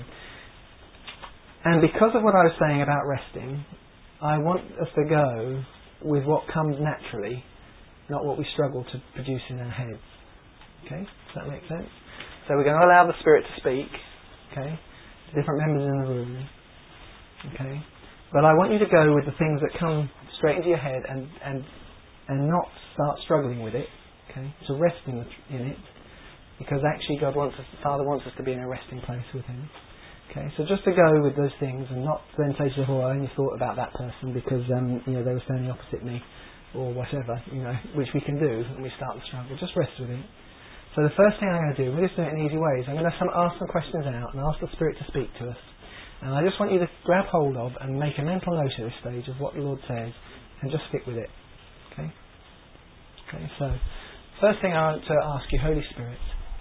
And because of what I was saying about resting, I want us to go with what comes naturally, not what we struggle to produce in our heads. Okay? Does that make sense? So we're going to allow the Spirit to speak, okay, to different members in the room, okay? But I want you to go with the things that come straight into your head and, and, and not start struggling with it. Okay, so rest in, the, in it, because actually God wants us, the Father wants us to be in a resting place with Him. Okay, so just to go with those things and not then say to the oh, I only thought about that person because um, you know they were standing opposite me or whatever, you know, which we can do when we start the struggle. Just rest with it. So the first thing I'm going to do, we're just doing it in easy ways. I'm going to ask some questions out and ask the Spirit to speak to us. And I just want you to grab hold of and make a mental note at this stage of what the Lord says and just stick with it. Okay. Okay. So. First thing I want to ask you, Holy Spirit,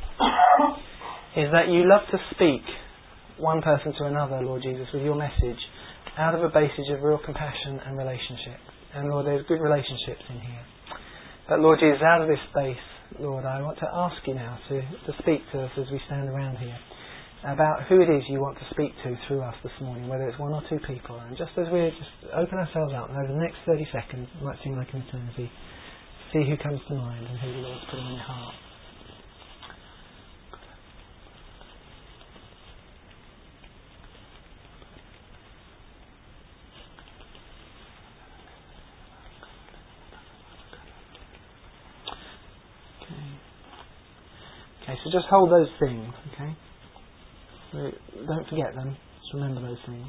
is that you love to speak one person to another, Lord Jesus, with your message out of a basis of real compassion and relationship. And Lord, there's good relationships in here. But Lord Jesus, out of this space, Lord, I want to ask you now to, to speak to us as we stand around here about who it is you want to speak to through us this morning, whether it's one or two people. And just as we just open ourselves up, and over the next thirty seconds, it might seem like an eternity, see who comes to mind and who the Lord's put in your heart. Okay, so just hold those things, okay? So don't forget them, just remember those things.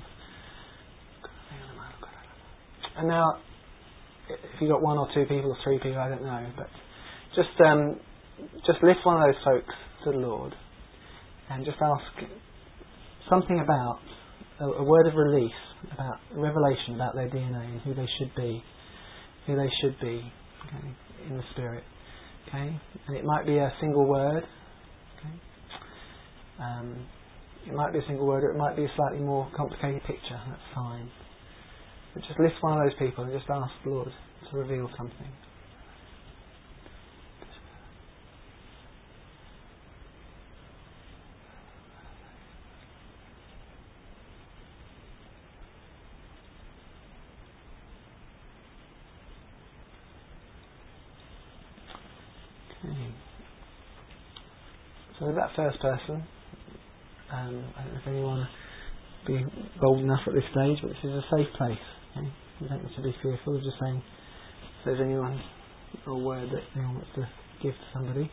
And now, if you've got one or two people or three people, I don't know, but just um, just lift one of those folks to the Lord and just ask something about a, a word of release, about revelation about their D N A and who they should be, who they should be, okay, in the Spirit, okay. And it might be a single word, okay. Um, it might be a single word, or it might be a slightly more complicated picture. That's fine. But just lift one of those people and just ask the Lord to reveal something. Okay. So with that first person, um, I don't know if anyone would be bold enough at this stage, but this is a safe place. Okay? You don't need to be fearful of just saying if there's anyone or a word that anyone wants to give to somebody.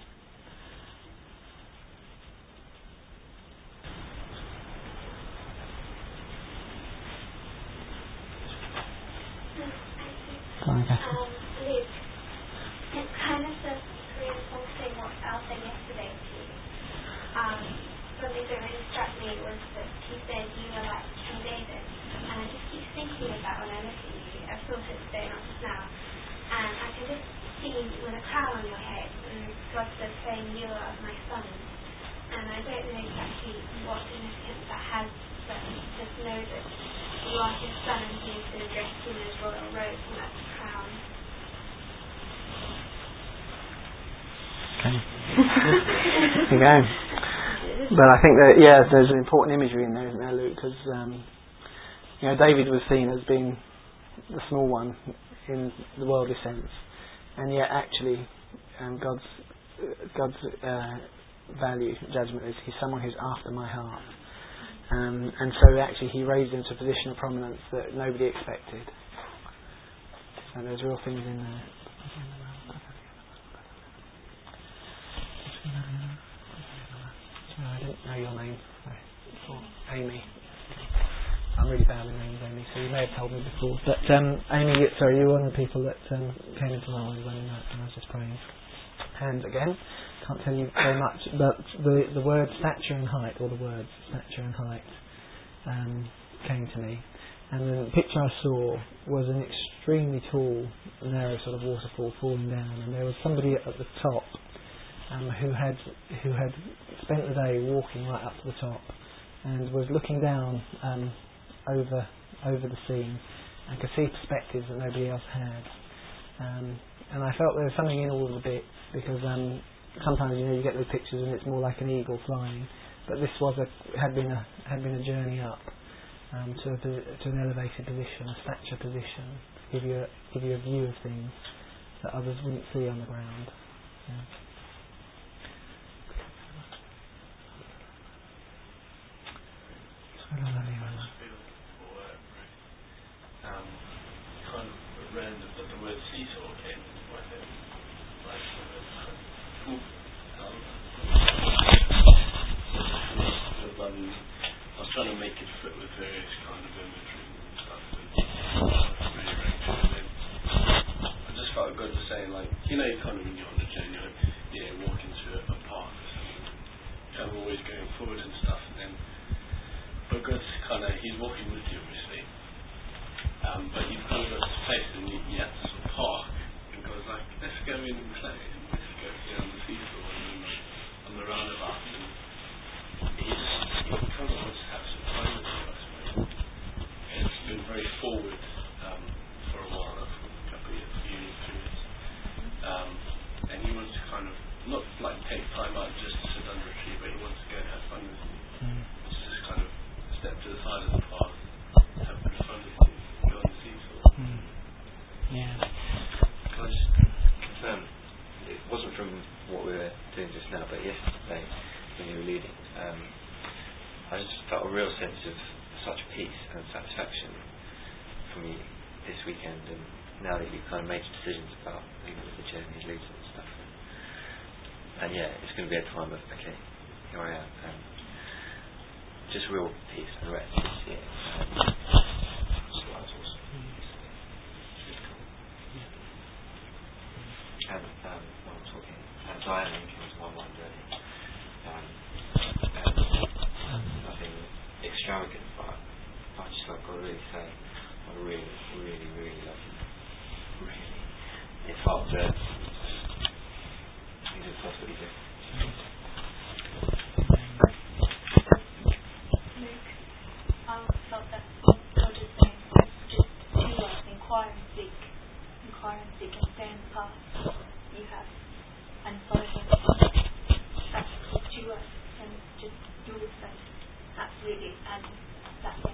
Fine, Catherine. Um, Luke, it kind of just reinforcing what Al said yesterday to you. Um, something that really struck me was that he said you were like King David, and I just keep thinking about when I look at you. I've thought it today, not just now, and I can just see you with a crown on your head, and God says saying you are my son, and I don't know exactly what significance that has, but just know that you are his son, and he has been dressed in his royal robes, and that's a crown. Okay. There you go. But I think that, yeah, there's an important imagery in there, isn't there, Luke? Because, um, you know, David was seen as being the small one in the worldly sense, and yet actually um, God's God's uh, value, judgment is he's someone who's after my heart. Um, and so actually he raised him to a position of prominence that nobody expected. So there's real things in there. I didn't know your name. Sorry. Amy. I'm really bad with names, Amy, so you may have told me before. But um, Amy, sorry, you were one of the people that um, came into my mind when I was just praying. And again, can't tell you very much, but the the word stature and height, or the words stature and height, um, came to me. And the picture I saw was an extremely tall, narrow sort of waterfall falling down, and there was somebody at the top um, who had who had spent the day walking right up to the top, and was looking down um, over over the scene and could see perspectives that nobody else had. Um, and I felt there was something in all of the bits, because um, sometimes you know you get those pictures and it's more like an eagle flying, but this was a had been a had been a journey up um, to a, to an elevated position, a stature position, to give you a, give you a view of things that others wouldn't see on the ground. Yeah. Um, kind of random, but the word seesaw came into my head. Like, um, um, I was trying to make it fit with various kind of imagery and stuff, and rearrange it. And then I just felt God was saying, like, you know, kind of when you're on the journey, you're, you know, walk into a, a park or something, kind of always going forward and stuff, and then but God's kind of, he's walking with you, obviously. Um, but you've kind of got this place and you, you have to sort of park. And God's like, let's go in and play. And let's go, you know, on the seesaw and then on the roundabout. And he just, he kind of wants to have some time with you, I suppose. It's been very forward um, for a while, for a couple of years, a few years, two years. Um, and he wants to kind of, not like take time out just to sit under a tree, but he wants to go and have fun with you. Mm. It's just kind of step to the side of the path, have a bit of fun with you, go on the seesaw. Mm. Yeah. Can I just confirm, it wasn't from what we were doing just now, but yesterday when you were leading, um, I just felt a real sense of such peace and satisfaction from you this weekend, and now that you've kind of made decisions about, you know, the journey leads and stuff. And, and yeah, it's going to be a time of okay, here I am, and just real peace and rest. Yeah. Um, and um, while I'm talking, uh, Diana came to my mind really. Um, and nothing extravagant, but I just like got to really say, I really, really, really love you. Really. It's hard to. I think it's that's what you do. Luke, I felt that God is saying, just do us, inquire and seek. Inquire and seek and stay in the path you have and follow Him. That's do us and just do His best. Absolutely. And that, yeah.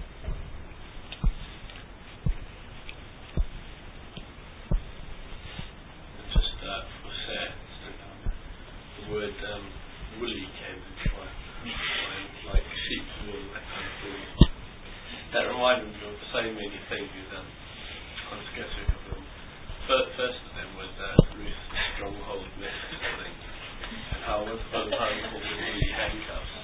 Just uh, for Sarah, the word um, woolly came into my mind, like sheep's wool, that kind of thing. That reminded me of so many things. Um, I was going to a couple of them. First, first of them was uh, Ruth's stronghold list thing, and how once upon a time called the woolly handcuffs.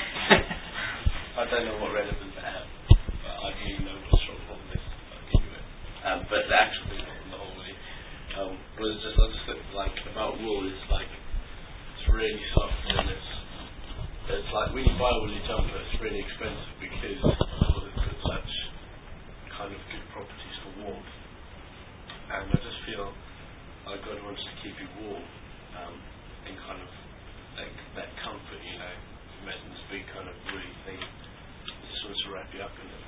I don't know what relevance it had, but I do know what stronghold list I'll give you it. Um, but the actual thing on the whole way um, was just, I just think, like, about wool, it's like, it's really soft and it's, it's like, when you buy a woolly jumper, it's really expensive because wool has got such kind of good properties for warmth. And I just feel like God wants to keep you warm um, in kind of like that comfort, you know. Imagine this big kind of woolly thing. He just wants to wrap you up in it.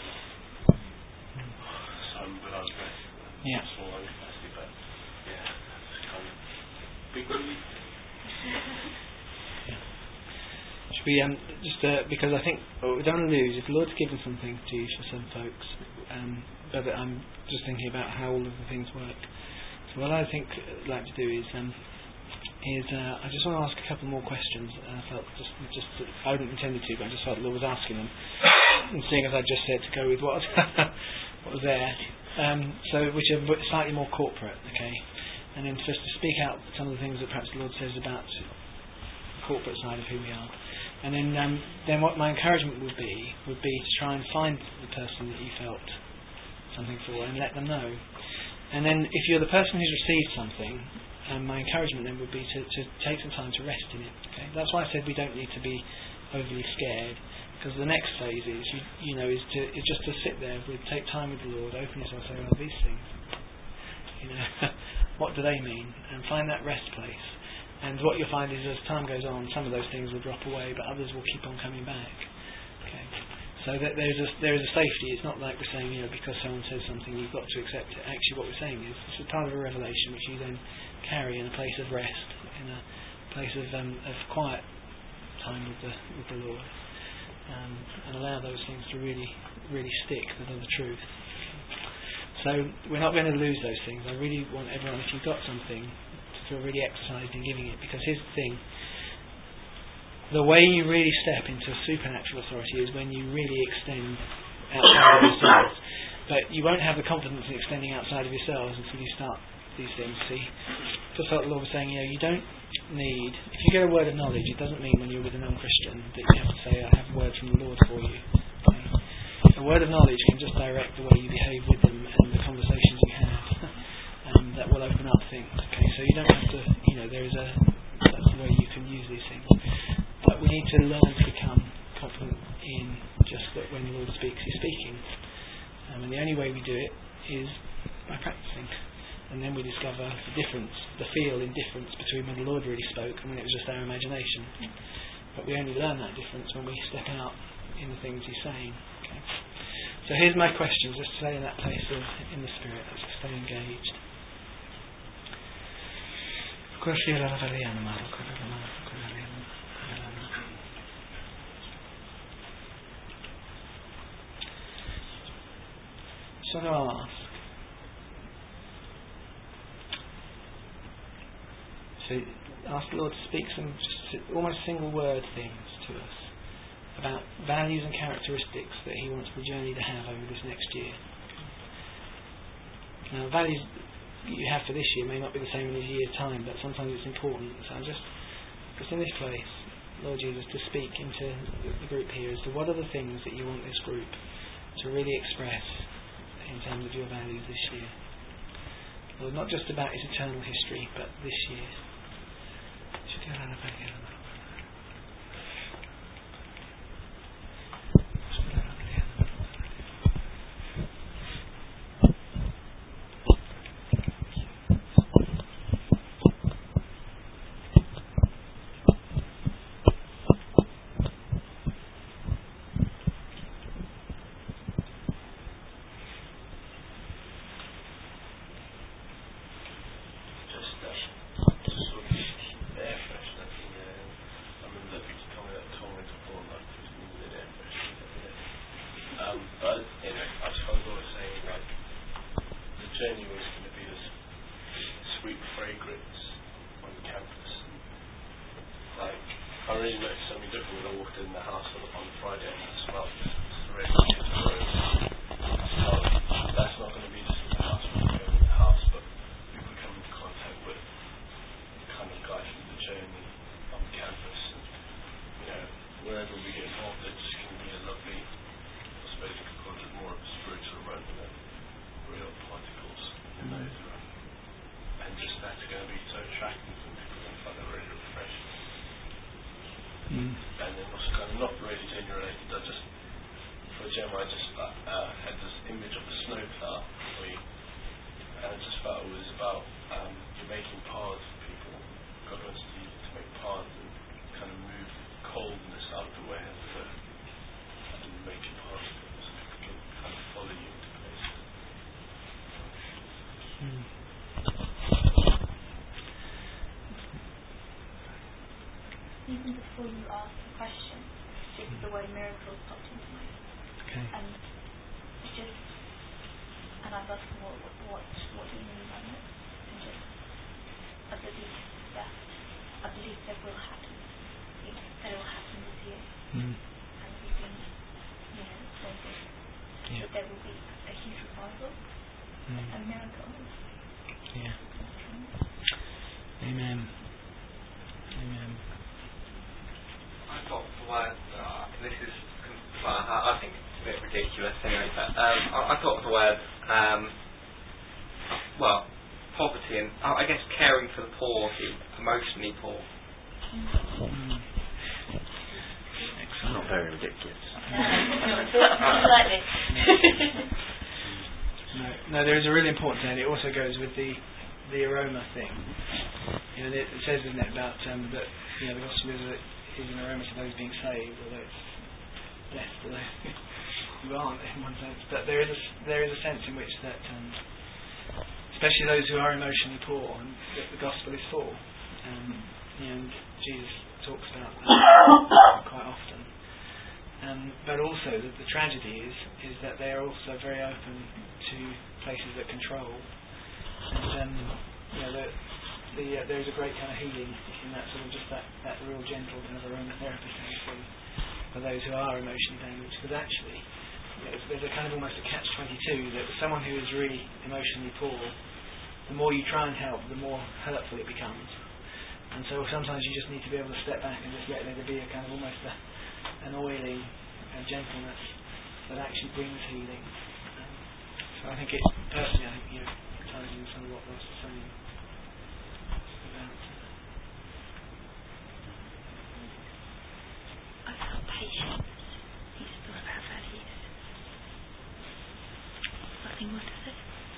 So I'm a bit out of breath. Yeah. Small lung capacity, but yeah, that's kind of big woolly. Should we, um, just uh, because I think what we don't want to lose, if the Lord's given something to you for some folks, um, but I'm just thinking about how all of the things work. So what I think I'd like to do is, um, is uh, I just want to ask a couple more questions. I felt just, just I hadn't intended to, but I just felt the Lord was asking them, and seeing as I just said to go with what what was there. Um, so which are slightly more corporate, okay, and then just to speak out some of the things that perhaps the Lord says about the corporate side of who we are. And then, um, then what my encouragement would be would be to try and find the person that you felt something for and let them know. And then, if you're the person who's received something, um, my encouragement then would be to, to take some time to rest in it. Okay, that's why I said we don't need to be overly scared, because the next phase is, you, you know, is to is just to sit there, with take time with the Lord, open yourself, say, well, these things, you know, what do they mean, and find that rest place. And what you'll find is as time goes on, some of those things will drop away, but others will keep on coming back. Okay. So that there is a there is a safety. It's not like we're saying, you know, because someone says something, you've got to accept it. Actually, what we're saying is it's a part of a revelation which you then carry in a place of rest, in a place of um, of quiet time with the with the Lord, um, and allow those things to really really stick that are the truth. So we're not going to lose those things. I really want everyone, if you've got something, feel really exercised in giving it, because here's the thing, the way you really step into supernatural authority is when you really extend outside of yourselves, but you won't have the confidence in extending outside of yourselves until you start these things. See, just like the Lord was saying, you know, you don't need, if you get a word of knowledge, it doesn't mean when you're with a non-Christian that you have to say, I have a word from the Lord for you. Okay? A word of knowledge can just direct the way you behave with them and the conversations you have. Um, that will open up things. Okay, so you don't have to, you know, there is a, that's the way you can use these things. But we need to learn to become confident in just that when the Lord speaks, He's speaking. Um, and the only way we do it is by practicing. And then we discover the difference, the feel in difference between when the Lord really spoke and when it was just our imagination. But we only learn that difference when we step out in the things He's saying. Okay. So here's my questions. Let's stay in that place of in the Spirit. Let's stay engaged. So I'm going to ask, so ask the Lord to speak some just almost single word things to us about values and characteristics that He wants the journey to have over this next year. Now, values you have for this year may not be the same in a year's time, but sometimes it's important. So I'm just, just in this place, Lord Jesus, to speak into the group here as to what are the things that you want this group to really express in terms of your values this year. Lord, not just about its eternal history, but this year. Even before you ask the question, just the word miracles popped into my head. Okay. And it's just, and I've asked what, what, what do you mean by it? And just, I believe that, I believe that will happen. You know, that will happen this year. Mm. And we've been, you know, saying this, Yeah. that there will be a huge revival, Mm. a miracle. Yeah. Amen. Amen. I thought the word, uh, this is, well, I, I think it's a bit ridiculous anyway, but um, I, I thought the word, um, well, poverty and, uh, I guess, caring for the poor, the emotionally poor. Mm. Excellent. Not very ridiculous. Slightly. No, no, there is a really important thing. It also goes with the the aroma thing. You know, it, it says, isn't it, about um, that you know the gospel is, a, is an aroma to those being saved, although it's death to those who aren't, in one sense. But there is a, there is a sense in which that, um, especially those who are emotionally poor, and that the gospel is for. Um, and Jesus talks about that quite often. Um, but also the, the tragedy is is that they are also very open to places that control, and um, you know the, the, uh, there is a great kind of healing in that sort of just that, that real gentle kind of aromatherapy kind of thing for those who are emotionally damaged. Because actually, you know, there's a kind of almost a catch twenty-two that someone who is really emotionally poor, the more you try and help, the more hurtful it becomes. And so sometimes you just need to be able to step back and just let there be a kind of almost a an oiling and gentleness that actually brings healing. Um, so I think it, personally, I think you know, ties in some of what Ross was saying about. I felt patience. These are our values. Nothing more to say.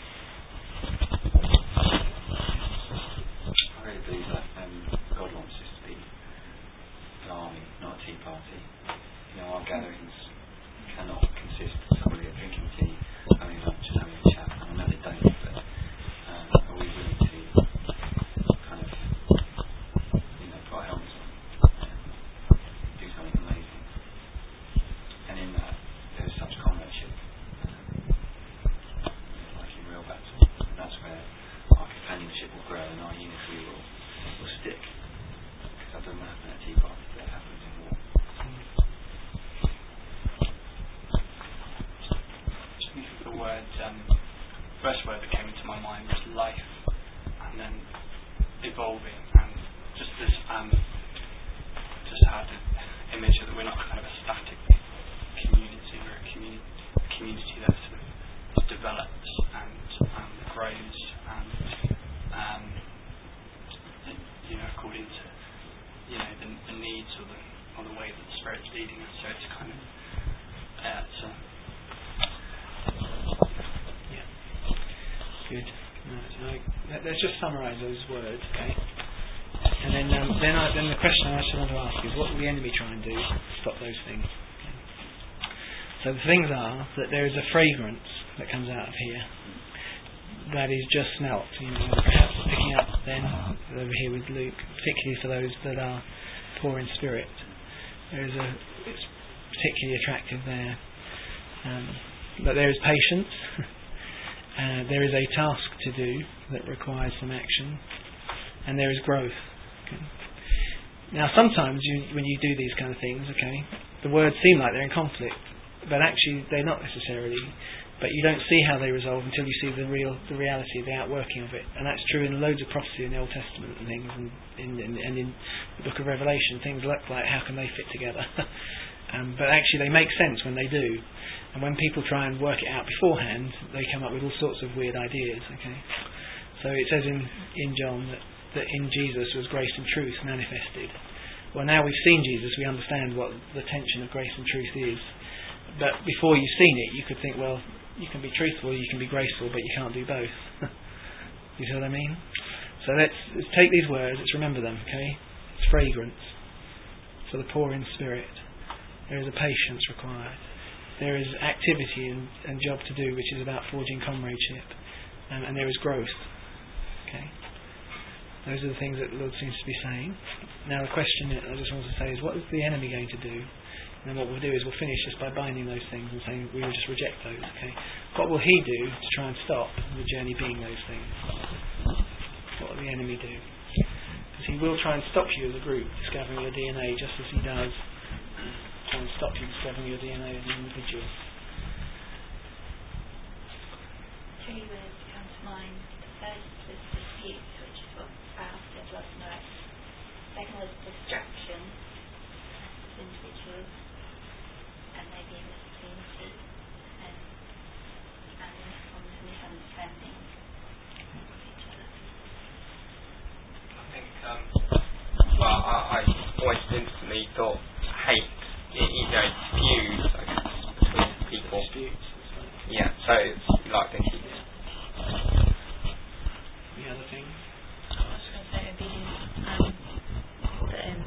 I really believe that um, God wants us to be an army, not a tea party. You know, our gatherings cannot consist of somebody drinking tea, having lunch and having a chat. I know they don't, but um, are we willing to kind of, you know, put our helmets on and do something amazing? And in that, there's such comradeship, um, you know, like in real battle. And that's where our companionship will grow and our unity will, will stick. Because that doesn't happen at tea party, that happens in war. needs or the or the way that the Spirit's leading us. So it's kind of uh, it's a yeah, good. No, so I, let, let's just summarise those words, okay? And then um, then I, then the question I actually want to ask is, what will the enemy try and do to stop those things? Okay. So the things are that there is a fragrance that comes out of here that is just smelt. You know, perhaps picking up then over here with Luke, particularly for those that are poor in spirit. There is a it's particularly attractive there, um, but there is patience. uh, there is a task to do that requires some action, and there is growth. Okay. Now, sometimes you, when you do these kind of things, okay, the words seem like they're in conflict, but actually they're not necessarily. But you don't see how they resolve until you see the real, the reality, the outworking of it, and that's true in loads of prophecy in the Old Testament and things, and in, in, and in the Book of Revelation, things look like how can they fit together, um, but actually they make sense when they do, and when people try and work it out beforehand, they come up with all sorts of weird ideas. Okay, so it says in in John that, that in Jesus was grace and truth manifested. Well, now we've seen Jesus, we understand what the tension of grace and truth is. But before you've seen it, you could think, well, you can be truthful, you can be graceful, but you can't do both. You see what I mean? So let's, let's take these words, let's remember them, okay? It's fragrance for the poor in spirit. There is a patience required. There is activity and, and job to do, which is about forging comradeship. And, and there is growth. Okay? Those are the things that the Lord seems to be saying. Now the question that I just want to say is, what is the enemy going to do? And then what we'll do is we'll finish just by binding those things and saying we will just reject those. Okay, what will he do to try and stop the journey being those things? What will the enemy do? Because he will try and stop you as a group discovering your D N A, just as he does try and stop you discovering your D N A as an individual. Three words come to mind. The first was dispute, which is what Val said last night. Second was distraction as individuals. And maybe in the community, um, and the next one was misunderstanding of each other. I think, um, well, I, I always instantly thought hate, you, you know, disputes, I guess, between people. Disputes. Yeah, so it's like this. The other thing? I was going to say obedience. Um, but, um,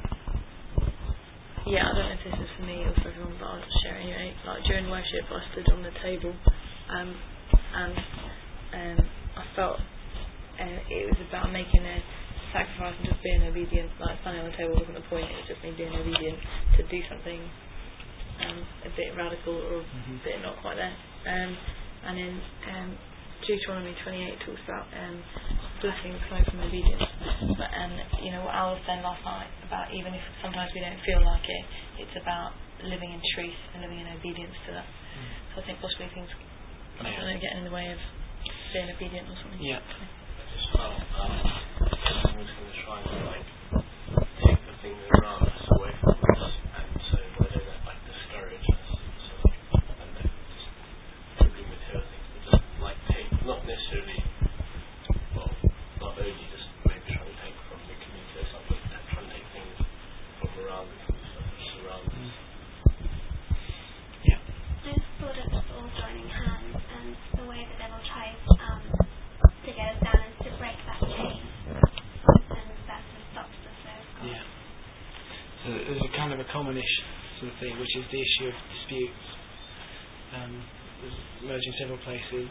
yeah, I don't know if this is for me or for everyone, but I'll just share it anyway. Like during worship, I stood on the table, um, and um, I felt uh, it was about making a sacrifice and just being obedient. Like standing on the table wasn't the point; it was just me being obedient to do something um, a bit radical or Mm-hmm. a bit not quite there. Um, and then um, Deuteronomy twenty-eight talks about um, blessings coming from obedience. But, and you know what Al was saying last night about even if sometimes we don't feel like it, it's about living in truth and living in obedience to that. Mm. So I think possibly things, I don't know, getting in the way of being obedient or something. Yeah. I just felt um, someone was going to try and like take the things around us away from us, and so whether that like discourage us, so like I don't know, just maybe material things, but just like take, not necessarily, well, not only just maybe trying to take from the community or something, but trying to take things from around the community, around us. Yeah. I just thought of us all joining hands, and the way the devil tries um, to get us down is to break that chain, and that's what stops the flow of God. Yeah. So there's a kind of a commonish sort of thing, which is the issue of disputes. Um, there's emerging several places.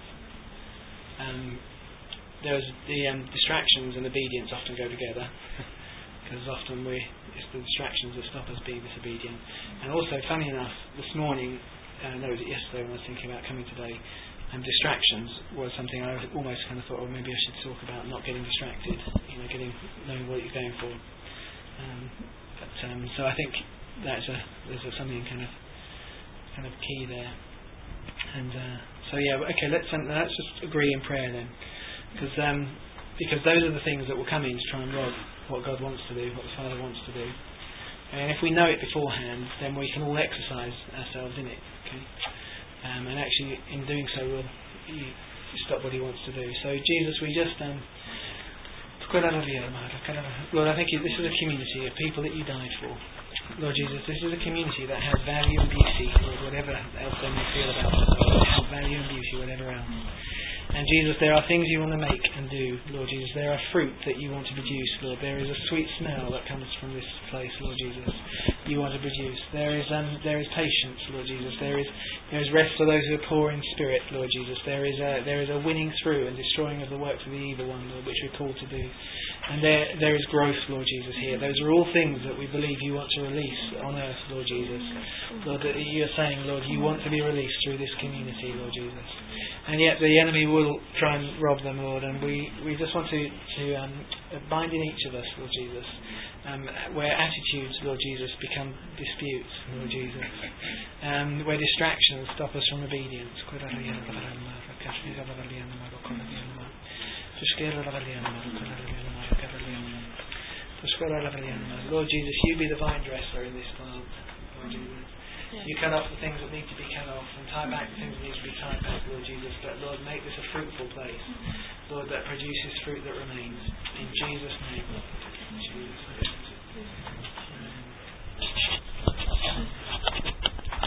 Um, there's the um, distractions and obedience often go together, because often we it's the distractions that stop us being disobedient. And also, funny enough, this morning, uh, no, was it yesterday when I was thinking about coming today, and distractions was something I almost kind of thought, oh, maybe I should talk about not getting distracted, you know, getting knowing what you're going for. Um, but um, so I think that's a there's a, something kind of kind of key there. And uh, so yeah, okay, let's um, let's just agree in prayer then, because um, because those are the things that will come in to try and rob what God wants to do, what the Father wants to do. And if we know it beforehand, then we can all exercise ourselves in it. Okay, um, and actually in doing so, we'll you stop what He wants to do. So Jesus, we just um, Lord, I thank you. This is a community of people that you died for. Lord Jesus, this is a community that has value and beauty, Lord, whatever else they may feel about it, Lord, they have value and beauty, whatever else. And Jesus, there are things you want to make and do, Lord Jesus. There are fruit that you want to produce, Lord. There is a sweet smell that comes from this place, Lord Jesus, you want to produce. There is um, there is patience, Lord Jesus. There is there is rest for those who are poor in spirit, Lord Jesus. There is a, there is a winning through and destroying of the works of the evil one, Lord, which we're called to do. And there there is growth, Lord Jesus, here. Those are all things that we believe you want to release on earth, Lord Jesus. Lord, that you're saying, Lord, you want to be released through this community, Lord Jesus. And yet the enemy will try and rob them, Lord, and we, we just want to, to um, bind in each of us, Lord Jesus, um, where attitudes, Lord Jesus, become disputes, Lord Jesus, um, where distractions stop us from obedience. Lord Jesus, you be the vine dresser in this plant, Lord Jesus. You cut off the things that need to be cut off and tie back the things that need to be tied back, Lord Jesus. But Lord, make this a fruitful place, Lord, that produces fruit that remains. In Jesus' name. In Jesus' name.